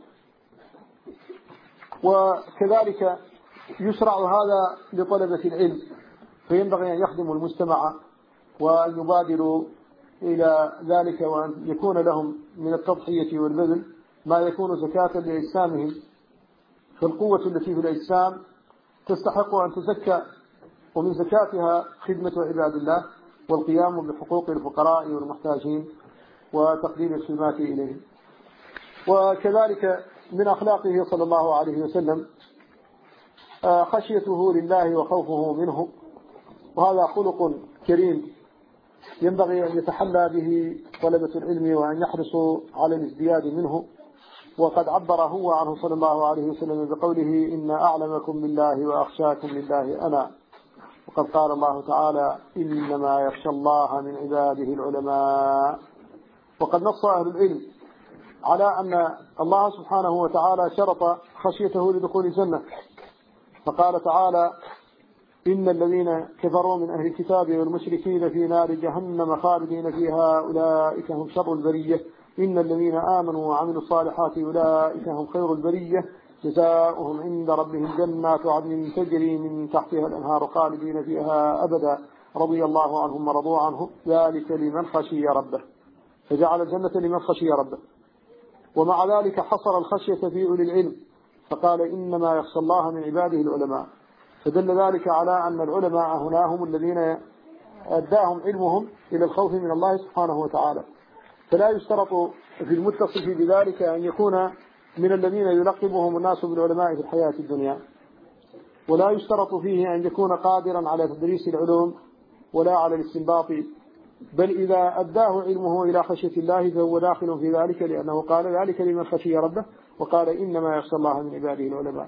وكذلك يشرع هذا لطلبة العلم، فينبغي أن يخدموا المجتمع وأن يبادروا إلى ذلك، وأن يكون لهم من التضحية والبذل ما يكون زكاة لأجسامهم، فالقوة التي في الأجسام تستحق أن تزكى، ومن زكاتها خدمة عباد الله والقيام بحقوق الفقراء والمحتاجين وتقديم الخدمات إليهم. وكذلك من أخلاقه صلى الله عليه وسلم خشيته لله وخوفه منه، وهذا خلق كريم ينبغي أن يتحلى به طلبة العلم وأن يحرصوا على الازدياد منه. وقد عبر هو عنه صلى الله عليه وسلم بقوله: إن أعلمكم بالله وأخشاكم لله أنا. وقد قال الله تعالى: إنما يخشى الله من عباده العلماء. وقد نص أهل العلم على أن الله سبحانه وتعالى شرط خشيته لدخول الجنة، فقال تعالى: إن الذين كفروا من أهل الكتاب والمشركين في نار جهنم خالدين فيها أولئك هم شر البرية، إن الذين آمنوا وعملوا الصالحات أولئك هم خير البرية، جزاؤهم عند ربهم جنات عدن تجري من تحتها الأنهار خالدين فيها أبدا رضي الله عنهم ورضوا عنه ذلك لمن خشي ربه، فجعل الجنة لمن خشي ربه. ومع ذلك حصر الخشية في أولي العلم، فقال: إنما يخشى الله من عباده العلماء، فدل ذلك على أن العلماء هنا هم الذين أداهم علمهم إلى الخوف من الله سبحانه وتعالى. فلا يشترط في المتصف بذلك أن يكون من الذين يلقبهم الناس بالعلماء في الحياة الدنيا، ولا يشترط فيه أن يكون قادرا على تدريس العلوم ولا على الاستنباط، بل إذا أداه علمه إلى خشية الله فهو داخل في ذلك، لأنه قال: ذلك لمن خشي ربه، وقال: إنما يخشى الله من عباده العلماء.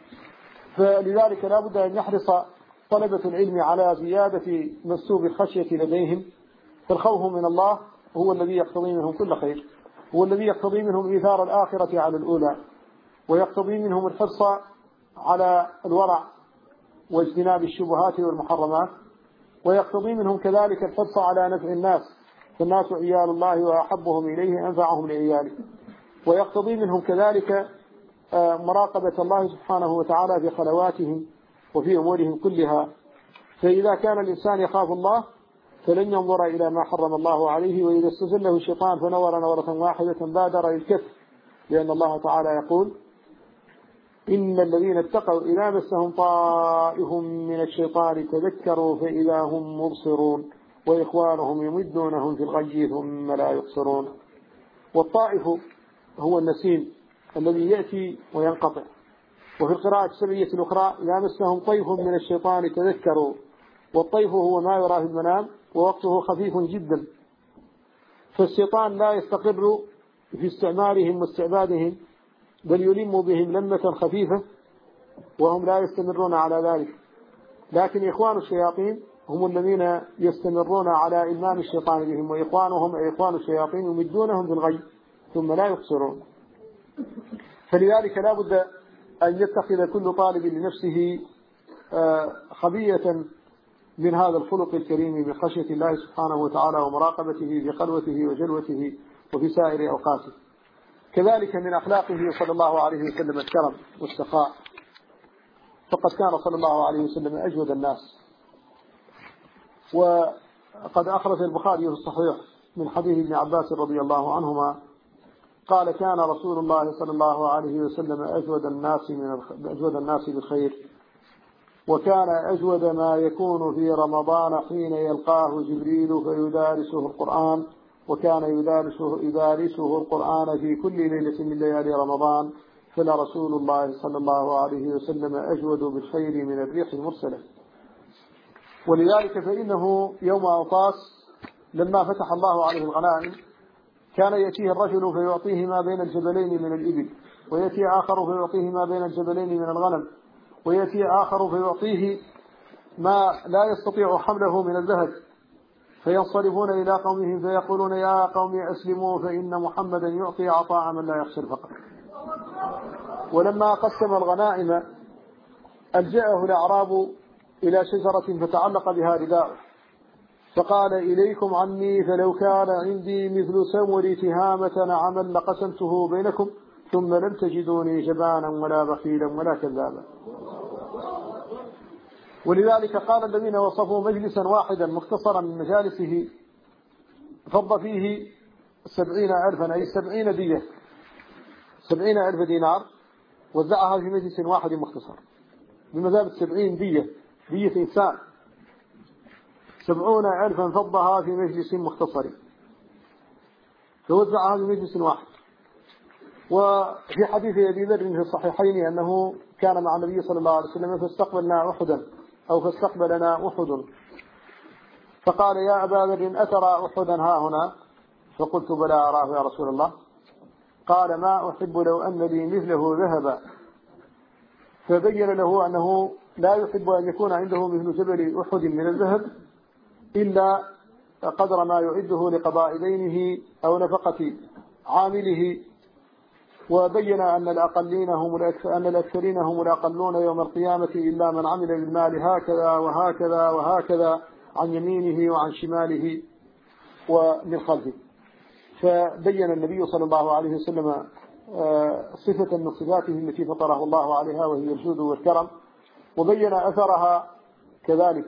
فلذلك لا بد أن يحرص طلبة العلم على زيادة مسوب الخشية لديهم، فالخوف من الله هو الذي يقتضي منهم كل خير، هو الذي يقتضي منهم إيثار الآخرة على الأولى، ويقتضي منهم الحرص على الورع واجتناب الشبهات والمحرمات، ويقتضي منهم كذلك الحرص على نفع الناس، فالناس عيال الله وأحبهم إليه أنفعهم لعياله، ويقتضي منهم كذلك مراقبة الله سبحانه وتعالى في خلواتهم وفي أمورهم كلها. فإذا كان الإنسان يخاف الله فلن ينظر إلى ما حرم الله عليه، وإذا استزله الشيطان فنور نورة واحدة بادر الكف، لأن الله تعالى يقول: إن الذين اتقوا إذا مسهم طائف من الشيطان تذكروا فإذا هم مبصرون وإخوانهم يمدونهم في الغي ثم لا يقصرون. والطائف هو النسيم الذي يأتي وينقطع. وفي القراءة السبعية الأخرى: إذا مسهم طيف من الشيطان تذكروا. والطيف هو ما يراه المنام ووقته خفيف جدا، فالشيطان لا يستقر في استعمارهم واستعبادهم، بل يلم بهم لمة خفيفة وهم لا يستمرون على ذلك. لكن إخوان الشياطين هم الذين يستمرون على إلمام الشيطان بهم، وإخوانهم أي إخوان الشياطين يمدونهم بالغي ثم لا يقصرون. فلذلك لا بد أن يتخذ كل طالب لنفسه خبية من هذا الخلق الكريم من خشية الله سبحانه وتعالى ومراقبته في خلوته وجلوته وفي سائر أوقاته. كذلك من أخلاقه صلى الله عليه وسلم الكرم والسخاء، فقد كان صلى الله عليه وسلم أجود الناس. وقد أخرج البخاري في الصحيح من حديث ابن عباس رضي الله عنهما قال: كان رسول الله صلى الله عليه وسلم أجود الناس بالخير، وكان أجود ما يكون في رمضان حين يلقاه جبريل فيدارسه القرآن وكان يدارسه القرآن في كل ليلة من ليالي رمضان، فلرسول الله صلى الله عليه وسلم أجود بالخير من الريح المرسلة. ولذلك فإنه يوم أوطاس لما فتح الله عليه الغنائم كان يأتيه الرجل فيعطيه ما بين الجبلين من الإبل، ويأتي آخر فيعطيه ما بين الجبلين من الغنم، ويأتي آخر فيعطيه ما لا يستطيع حمله من الذهب، فينصرفون إلى قومهم فيقولون يا قوم أسلموا فإن محمدا يعطي عطاء من لا يخشى الفقر. ولما قسم الغنائم ألجأه الأعراب إلى شجرة فتعلق بها رداءه، فقال إليكم عني فلو كان عندي مثل سمر تهامة نعما لقسمته بينكم ثم لم تجدوني جبانا ولا بخيلا ولا كذابا. ولذلك قال الذين وصفوا مجلسا واحدا مختصرا من مجالسه فض فيه 70,000 أي 70 دية 70,000 دينار وزعها في مجلس واحد مختصر بمثابة 70 دية إنسان 70,000 فضها في مجلس مختصر فوزعها في مجلس واحد. وفي حديث أبي ذر في الصحيحين أنه كان مع النبي صلى الله عليه وسلم فاستقبلنا أحدا أو فاستقبلنا أحد، فقال يا أبا ذر أترى أحدا ها هنا؟ فقلت بلى أراه يا رسول الله. قال ما أحب لو أن لي مثله ذهبا، فبين له أنه لا يحب أن يكون عنده مثل جبل أحد من الذهب إلا قدر ما يعده لقضاء دينه أو نفقة عامله. وبين أن الأكثرين هم الأقلون يوم القيامة إلا من عمل بالمال هكذا وهكذا وهكذا عن يمينه وعن شماله ومن خلفه. فبين النبي صلى الله عليه وسلم صفة من صفاته التي فطره الله عليها وهي الجود والكرم، وبين أثرها كذلك.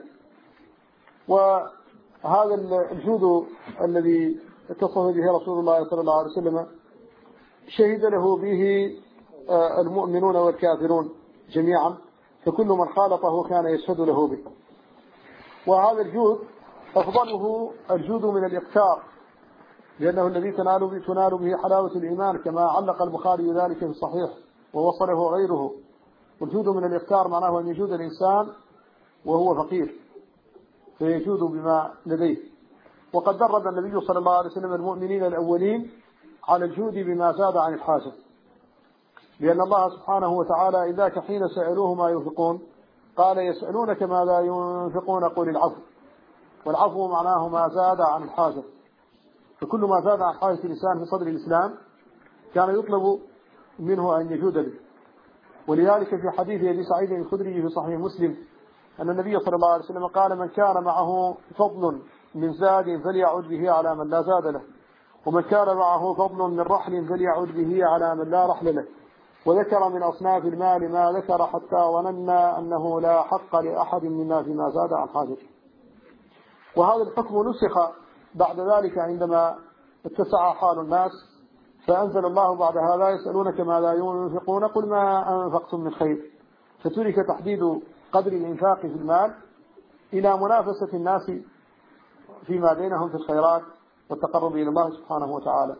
وهذا الجود الذي اتصف به رسول الله صلى الله عليه وسلم شهد له به المؤمنون والكافرون جميعا، فكل من خالطه كان يشهد له به. وهذا الجود أفضله الجود من الإقتار، لأنه الذي تنال به حلاوة الإيمان، كما علق البخاري ذلك في الصحيح ووصله غيره. والجود من الإقتار معناه أن يجود الإنسان وهو فقير فيجود بما لديه. وقد درب النبي صلى الله عليه وسلم المؤمنين الأولين على الجود بما زاد عن الحاجة، لأن الله سبحانه وتعالى إذاك حين سألوه ما ينفقون قال يسألونك ماذا ينفقون قل العفو، والعفو معناه ما زاد عن الحاجة. فكل ما زاد عن حاجة الإنسان في صدر الإسلام كان يطلب منه أن يجود به. ولذلك في حديث أبي سعيد الخدري في صحيح مسلم أن النبي صلى الله عليه وسلم قال من كان معه فضل من زاد فليعد به على من لا زاد له، ومن كان معه فضل من رحل فليعد به على من لا رحل له. وذكر من أصناف المال ما ذكر حتى ظننا أنه لا حق لأحد منا فيما زاد عن حاجته. وهذا الحكم نسخ بعد ذلك عندما اتسع حال الناس، فأنزل الله بعد هذا يسألونك ماذا ينفقون قل ما أنفقتم من خير، فترك تحديد قدر الإنفاق في المال إلى منافسة الناس فيما بينهم في الخيرات والتقرب إلى الله سبحانه وتعالى.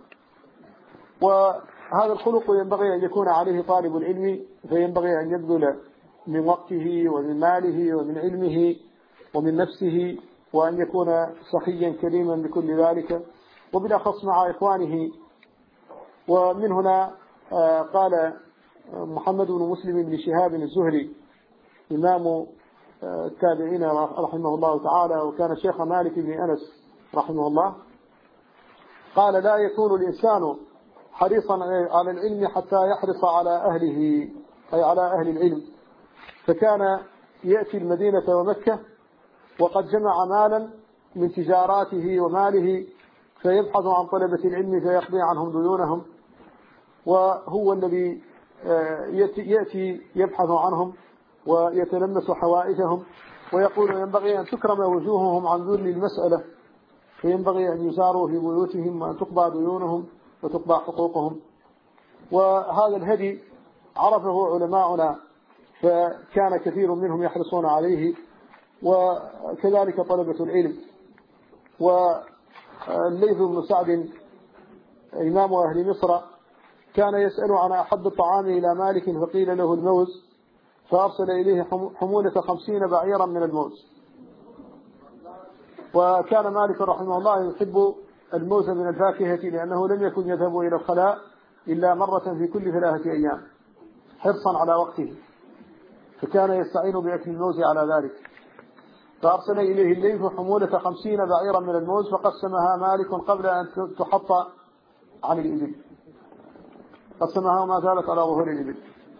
وهذا الخلق ينبغي أن يكون عليه طالب العلم، فينبغي أن يبذل من وقته ومن ماله ومن علمه ومن نفسه، وأن يكون سخيا كريما بكل ذلك، وبالأخص مع إخوانه. ومن هنا قال محمد بن مسلم بن شهاب الزهري إمام التابعين رحمه الله تعالى، وكان شيخ مالك بن أنس رحمه الله، قال لا يكون الإنسان حريصا على العلم حتى يحرص على أهله، أي على أهل العلم. فكان يأتي المدينة ومكة وقد جمع مالا من تجاراته وماله، فيبحث عن طلبة العلم فيقضي عنهم ديونهم، وهو الذي يأتي يبحث عنهم ويتلمس حوائجهم، ويقول ينبغي أن تكرم وجوههم عن ذل المسألة، فينبغي أن يزاروا في بيوتهم وأن تقضى ديونهم وتقضى حقوقهم. وهذا الهدي عرفه علماؤنا، فكان كثير منهم يحرصون عليه، وكذلك طلبة العلم. الليث بن سعد إمام أهل مصر كان يسأل عن أحب الطعام إلى مالك فقيل له الموز، فأرسل إليه حمولة 50 بعيرا من الموز. وكان مالك رحمه الله يحب الموز من الفاكهة لأنه لم يكن يذهب إلى الخلاء إلا مرة في كل 3 أيام حرصا على وقته، فكان يستعين بأكل الموز على ذلك. فأرسل إليه الليث حمولة 50 بعيرا من الموز فقسمها مالك قبل أن تحط عن الإبل، قسمها وما زالت على ظهور الإبل.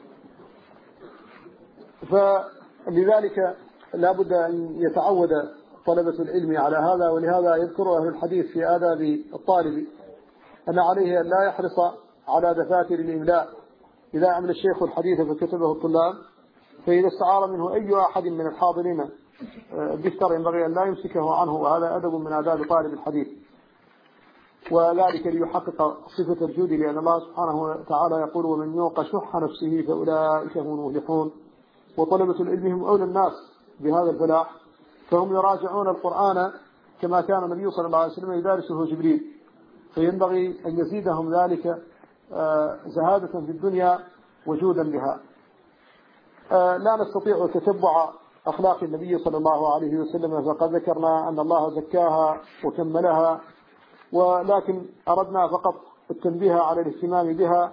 فلذلك لا بد أن يتعود طلبة العلم على هذا، ولهذا يذكر أهل الحديث في آداب الطالب أن عليه أن لا يحرص على دفاتر الإملاء إذا عمل الشيخ الحديث فكتبه الطلاب، فإذا استعار منه أي أحد من الحاضرين دفتر ينبغي أن لا يمسكه عنه، وهذا أدب من آداب طالب الحديث، وذلك ليحقق صفة الجود، لأن الله سبحانه وتعالى يقول: ومن يوق شح نفسه فأولئك هم المفلحون. وطلبة العلم هم أولى الناس بهذا الفلاح، فهم يراجعون القرآن كما كان النبي صلى الله عليه وسلم يدارسه جبريل، فينبغي أن يزيدهم ذلك زهادة في الدنيا وجودا بها. لا نستطيع تتبع أخلاق النبي صلى الله عليه وسلم، فقد ذكرنا أن الله زكاها وكملها، ولكن أردنا فقط التنبيه على الاهتمام بها،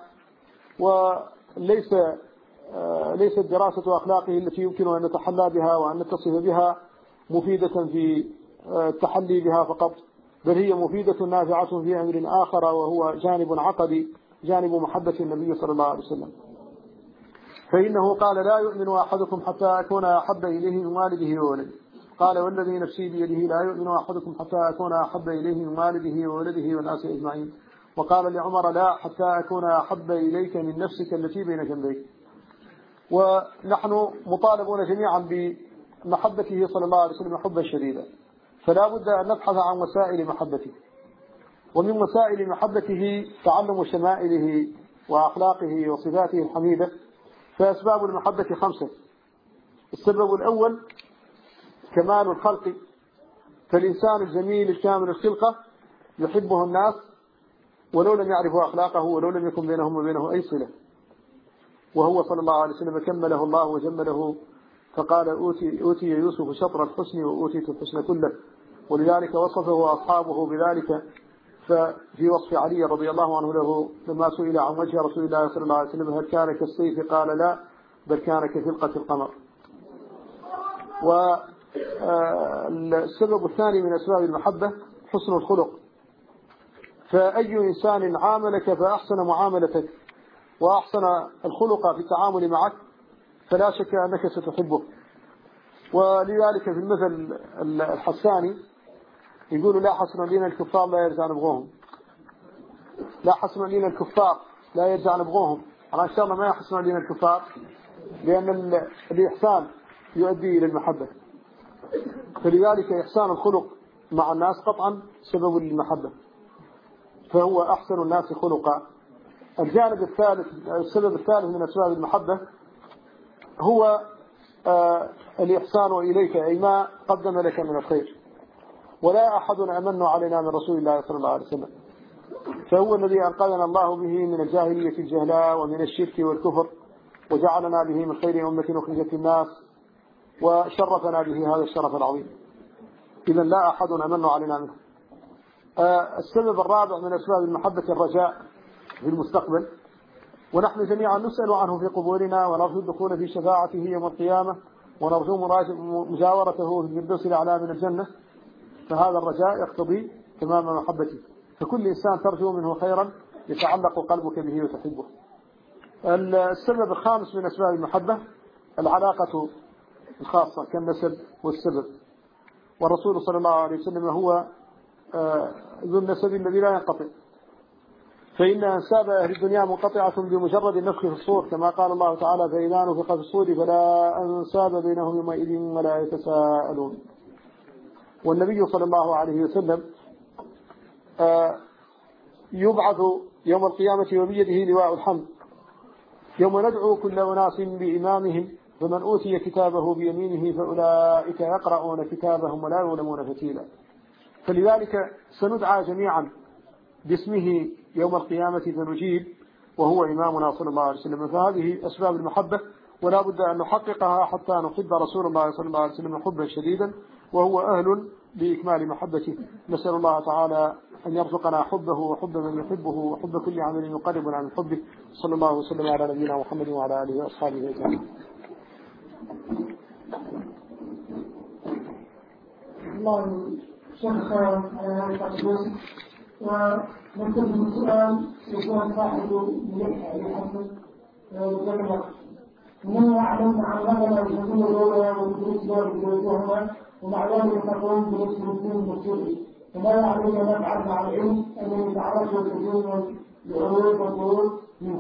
ليست دراسة أخلاقه التي يمكن أن نتحلى بها وأن نتصف بها مفيدة في التحلي بها فقط، بل هي مفيدة نافعة في أمر آخر، وهو جانب عقدي، جانب محبة النبي صلى الله عليه وسلم. فإنه قال: لا يؤمن أحدكم حتى أكون أحب إليه من والده وولده. قال: والذي نفسي بيده لا يؤمن أحدكم حتى أكون أحب إليه من والده وولده والناس أجمعين. وقال لعمر: لا، حتى أكون أحب إليك من نفسك التي بين جنبيك. ونحن مطالبون جميعا بمحبته صلى الله عليه وسلم حبا شديدا، فلا بد أن نبحث عن وسائل محبته، ومن وسائل محبته تعلم شمائله وأخلاقه وصفاته الحميدة. فأسباب المحبة 5. السبب الأول كمال الخلق، فالإنسان الجميل الكامل الخلقة يحبه الناس ولو لم يعرفوا أخلاقه ولو لم يكن بينهم وبينه أي صلة. وهو صلى الله عليه وسلم كمله الله وجمله، فقال: أوتي يوسف شطر الحسن وأوتيت الحسن كله. ولذلك وصفه أصحابه بذلك. ففي وصف علي رضي الله عنه له لما سئل عن وجه رسول الله صلى الله عليه وسلم: هل كان كالسيف؟ قال: لا، بل كان كفلقة القمر. والسبب الثاني من أسباب المحبة حسن الخلق، فأي إنسان عاملك فأحسن معاملتك وأحسن الخلق في التعامل معك فلا شك أنك ستحبه. ولذلك في المثل الحساني يقول: لا حسن لنا الكفار لا يرجع نبغوهم. لا حسن لنا الكفار لا يرجع نبغوهم. أنا إن شاء الله ما يحسن لنا الكفار، لأن الإحسان يؤدي إلى المحبة، فلذلك إحسان الخلق مع الناس قطعا سبب للمحبة، فهو أحسن الناس خلقا. الجانب الثالث، السبب الثالث من أسباب المحبة هو الإحسان إليك، أي ما قدم لك من الخير. ولا أحد أمن علينا من رسول الله صلى الله عليه وسلم، فهو الذي أنقذنا الله به من الجاهلية الجهلاء ومن الشرك والكفر، وجعلنا به من خير أمة أخرجت الناس، وشرفنا به هذا الشرف العظيم. إذا لا أحد أمن علينا منه. السبب الرابع من أسباب المحبة الرجاء في المستقبل، ونحن جميعا نسأل عنه في قبورنا، ونرجو الدخول في شفاعته يوم القيامة، ونرجو مجاورته في الفردوس الأعلى من الجنة. فهذا الرجاء يقتضي تمام محبته، فكل إنسان ترجو منه خيرا يتعلق قلبك به وتحبه. السبب الخامس من أسباب المحبة العلاقة الخاصة كالنسب والسبب، والرسول صلى الله عليه وسلم هو ذو النسب الذي لا ينقطع، فإن أنساب أهل الدنيا منقطعة بمجرد النفخ في الصور، كما قال الله تعالى: فإذا نفخ في الصور فلا أنساب بينهم يومئذ ولا يتساءلون. والنبي صلى الله عليه وسلم يبعث يوم القيامة وبيده لواء الحمد، يوم ندعو كل أناس بإمامهم، فمن أوتي كتابه بيمينه فأولئك يقرؤون كتابهم ولا يظلمون فتيلا. فلذلك سندعى جميعا باسمه يوم القيامة فنجيب وهو إمامنا صلى الله عليه وسلم. فهذه أسباب المحبة، ولا بد أن نحققها حتى نحب رسول الله صلى الله عليه وسلم حبا شديدا، وهو أهل لإكمال محبته. نسأل الله تعالى أن يرزقنا حبه وحب من يحبه وحب كل عمل يقربنا من حبه. صلى الله وسلم على نبينا محمد وعلى آله وأصحابه أجمعين. الله شيخ على هذا التقديم. وننتهي من السؤال يكون صاحب ملك أبي حسن وجمع إنما أعلم عن هذا الحكومة الأولى والدروس بوجوهها، ومع ذلك تقوم بنفس الدين المسيحي، وما يعلم نفعل مع العلم أن يتعرض الدين لعروض والظهور منه.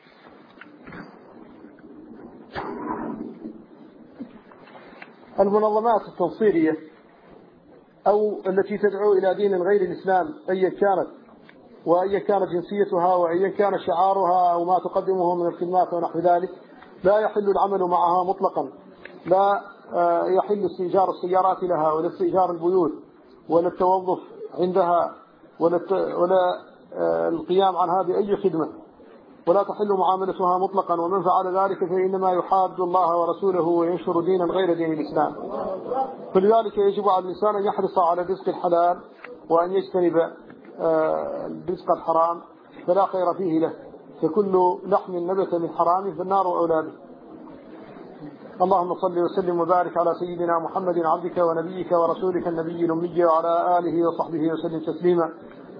المنظمات التنصيرية أو التي تدعو إلى دين غير الإسلام أيا كانت، وأيا كانت جنسيتها، وأيا كان شعارها أو ما تقدمه من الخدمات ونحو ذلك، لا يحل العمل معها مطلقا. لا يحل استئجار السيارات لها، ولا استئجار البيوت، ولا التوظف عندها، ولا القيام عنها بأي خدمة، ولا تحل معاملتها مطلقا. ومن فعل ذلك فإنما يحاد الله ورسوله وينشر دينا غير دين الإسلام. فلذلك يجب على الإنسان أن يحرص على الرزق الحلال وأن يجتنب الرزق الحرام، فلا خير فيه له، فكل لحم نبت من حرام فالنار أولى به. اللهم صل وسلم وبارك على سيدنا محمد عبدك ونبيك ورسولك النبي الأمي وعلى آله وصحبه وسلم تسليما.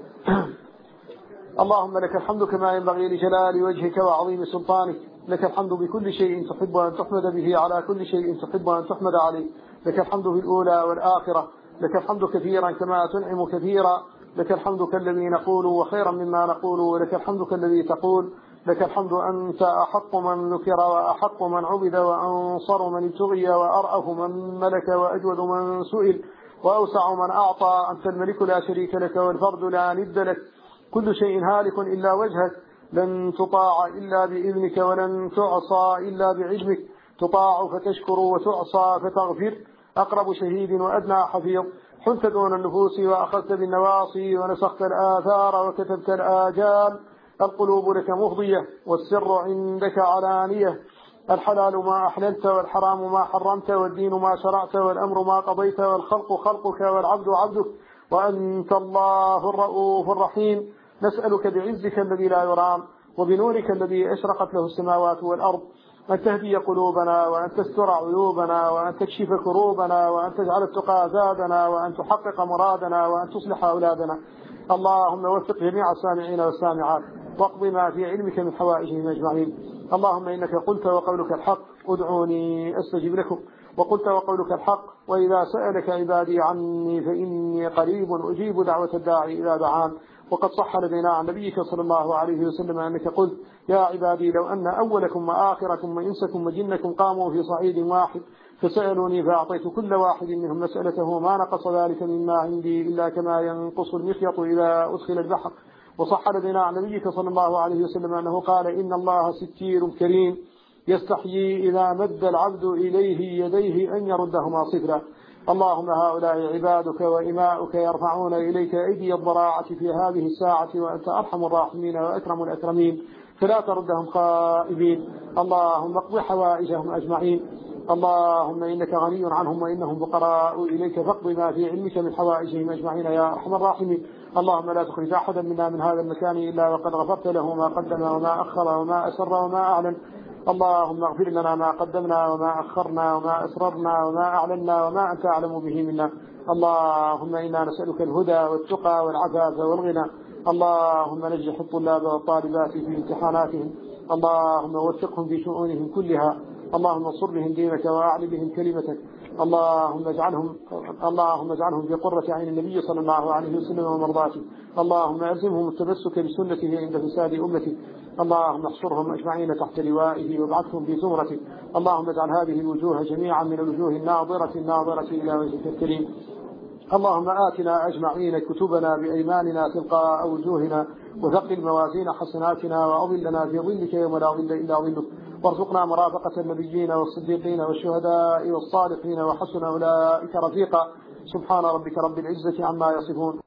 اللهم لك الحمد كما ينبغي لجلال وجهك وعظيم سلطانك. لك الحمد بكل شيء تحب أن تحمد به، على كل شيء تحب أن تحمد عليه. لك الحمد في الأولى والآخرة. لك الحمد كثيرا كما تنعم كثيرا. لك الحمد كالذي نقول وخيرا مما نقول. ولك الحمد كالذي تقول. لك الحمد أنت أحق من ذكر وأحق من عبد وأنصر من ابتغي وأرأف من ملك وأجود من سئل وأوسع من أعطى. أنت الملك لا شريك لك والفرد لا ند لك. كل شيء هالك إلا وجهك، لن تطاع إلا بإذنك ولن تعصى إلا بعلمك. تطاع فتشكر وتعصى فتغفر. أقرب شهيد وأدنى حفيظ. حلت دون النفوس وأخذت بالنواصي ونسخت الآثار وكتبت الآجال. القلوب لك مفضية والسر عندك علانية. الحلال ما أحللت والحرام ما حرمت والدين ما شرعت والأمر ما قضيت والخلق خلقك والعبد عبدك وأنت الله الرؤوف الرحيم. نسألك بعزك الذي لا يرام وبنورك الذي أشرقت له السماوات والأرض أن تهدي قلوبنا وأن تستر عيوبنا وأن تكشف كروبنا وأن تجعل التقى زادنا وأن تحقق مرادنا وأن تصلح أولادنا. اللهم وفق جميع السامعين والسامعات واقض ما في علمك من حوائجهم أجمعين. اللهم إنك قلت وقولك الحق ادعوني أستجب لكم، وقلت وقولك الحق وإذا سألك عبادي عني فإني قريب أجيب دعوة الداعي إذا دعان. وقد صح لدينا عن نبيك صلى الله عليه وسلم أنك قلت يا عبادي لو أن أولكم وآخركم وإنسكم وجنكم قاموا في صعيد واحد فسألوني فأعطيت كل واحد منهم مسألته ما نقص ذلك مما عندي إلا كما ينقص المخيط إذا أدخل البحر. وصح لدينا عن نبيك صلى الله عليه وسلم أنه قال إن الله ستير كريم يستحيي إذا مد العبد إليه يديه أن يردهما صفرا. اللهم هؤلاء عبادك وإماؤك يرفعون إليك أيدي الضراعة في هذه الساعة وأنت أرحم الراحمين وأكرم الأكرمين، فلا تردهم خائبين. اللهم اقض حوائجهم أجمعين. اللهم إنك غني عنهم وإنهم فقراء إليك، فاقض ما في علمك من حوائجهم أجمعين يا أرحم الراحمين. اللهم لا تخرج أحدا منا من هذا المكان إلا وقد غفرت له ما قدم وما أخر وما أسر وما أعلن. اللهم اغفر لنا ما قدمنا وما أخرنا وما أسررنا وما أعلنا وما أنت أعلم به منا. اللهم إنا نسألك الهدى والتقى والعفاف والغنى. اللهم نجح الطلاب والطالبات في امتحاناتهم. اللهم وفقهم في شؤونهم كلها. اللهم انصر بهم دينك وأعلي بهم كلمتك. اللهم اجعلهم في قرة عين النبي صلى الله عليه وسلم ومرضاته. اللهم ألزمهم التمسك بسنته عند فساد أمته. اللهم احشرهم أجمعين تحت لوائه وابعثهم في زمرته. اللهم اجعل هذه الوجوه جميعا من الوجوه الناظرة إلى وجهك الكريم. اللهم آتنا أجمعين كتبنا بأيماننا تلقاء وجوهنا، وثقل موازين حسناتنا، وأظلنا في ظلك يوم لا ظل إلا ظلك، وارزقنا مرافقة النبيين والصديقين والشهداء والصالحين وحسن أولئك رفيقا. سبحان ربك رب العزة عما يصفون.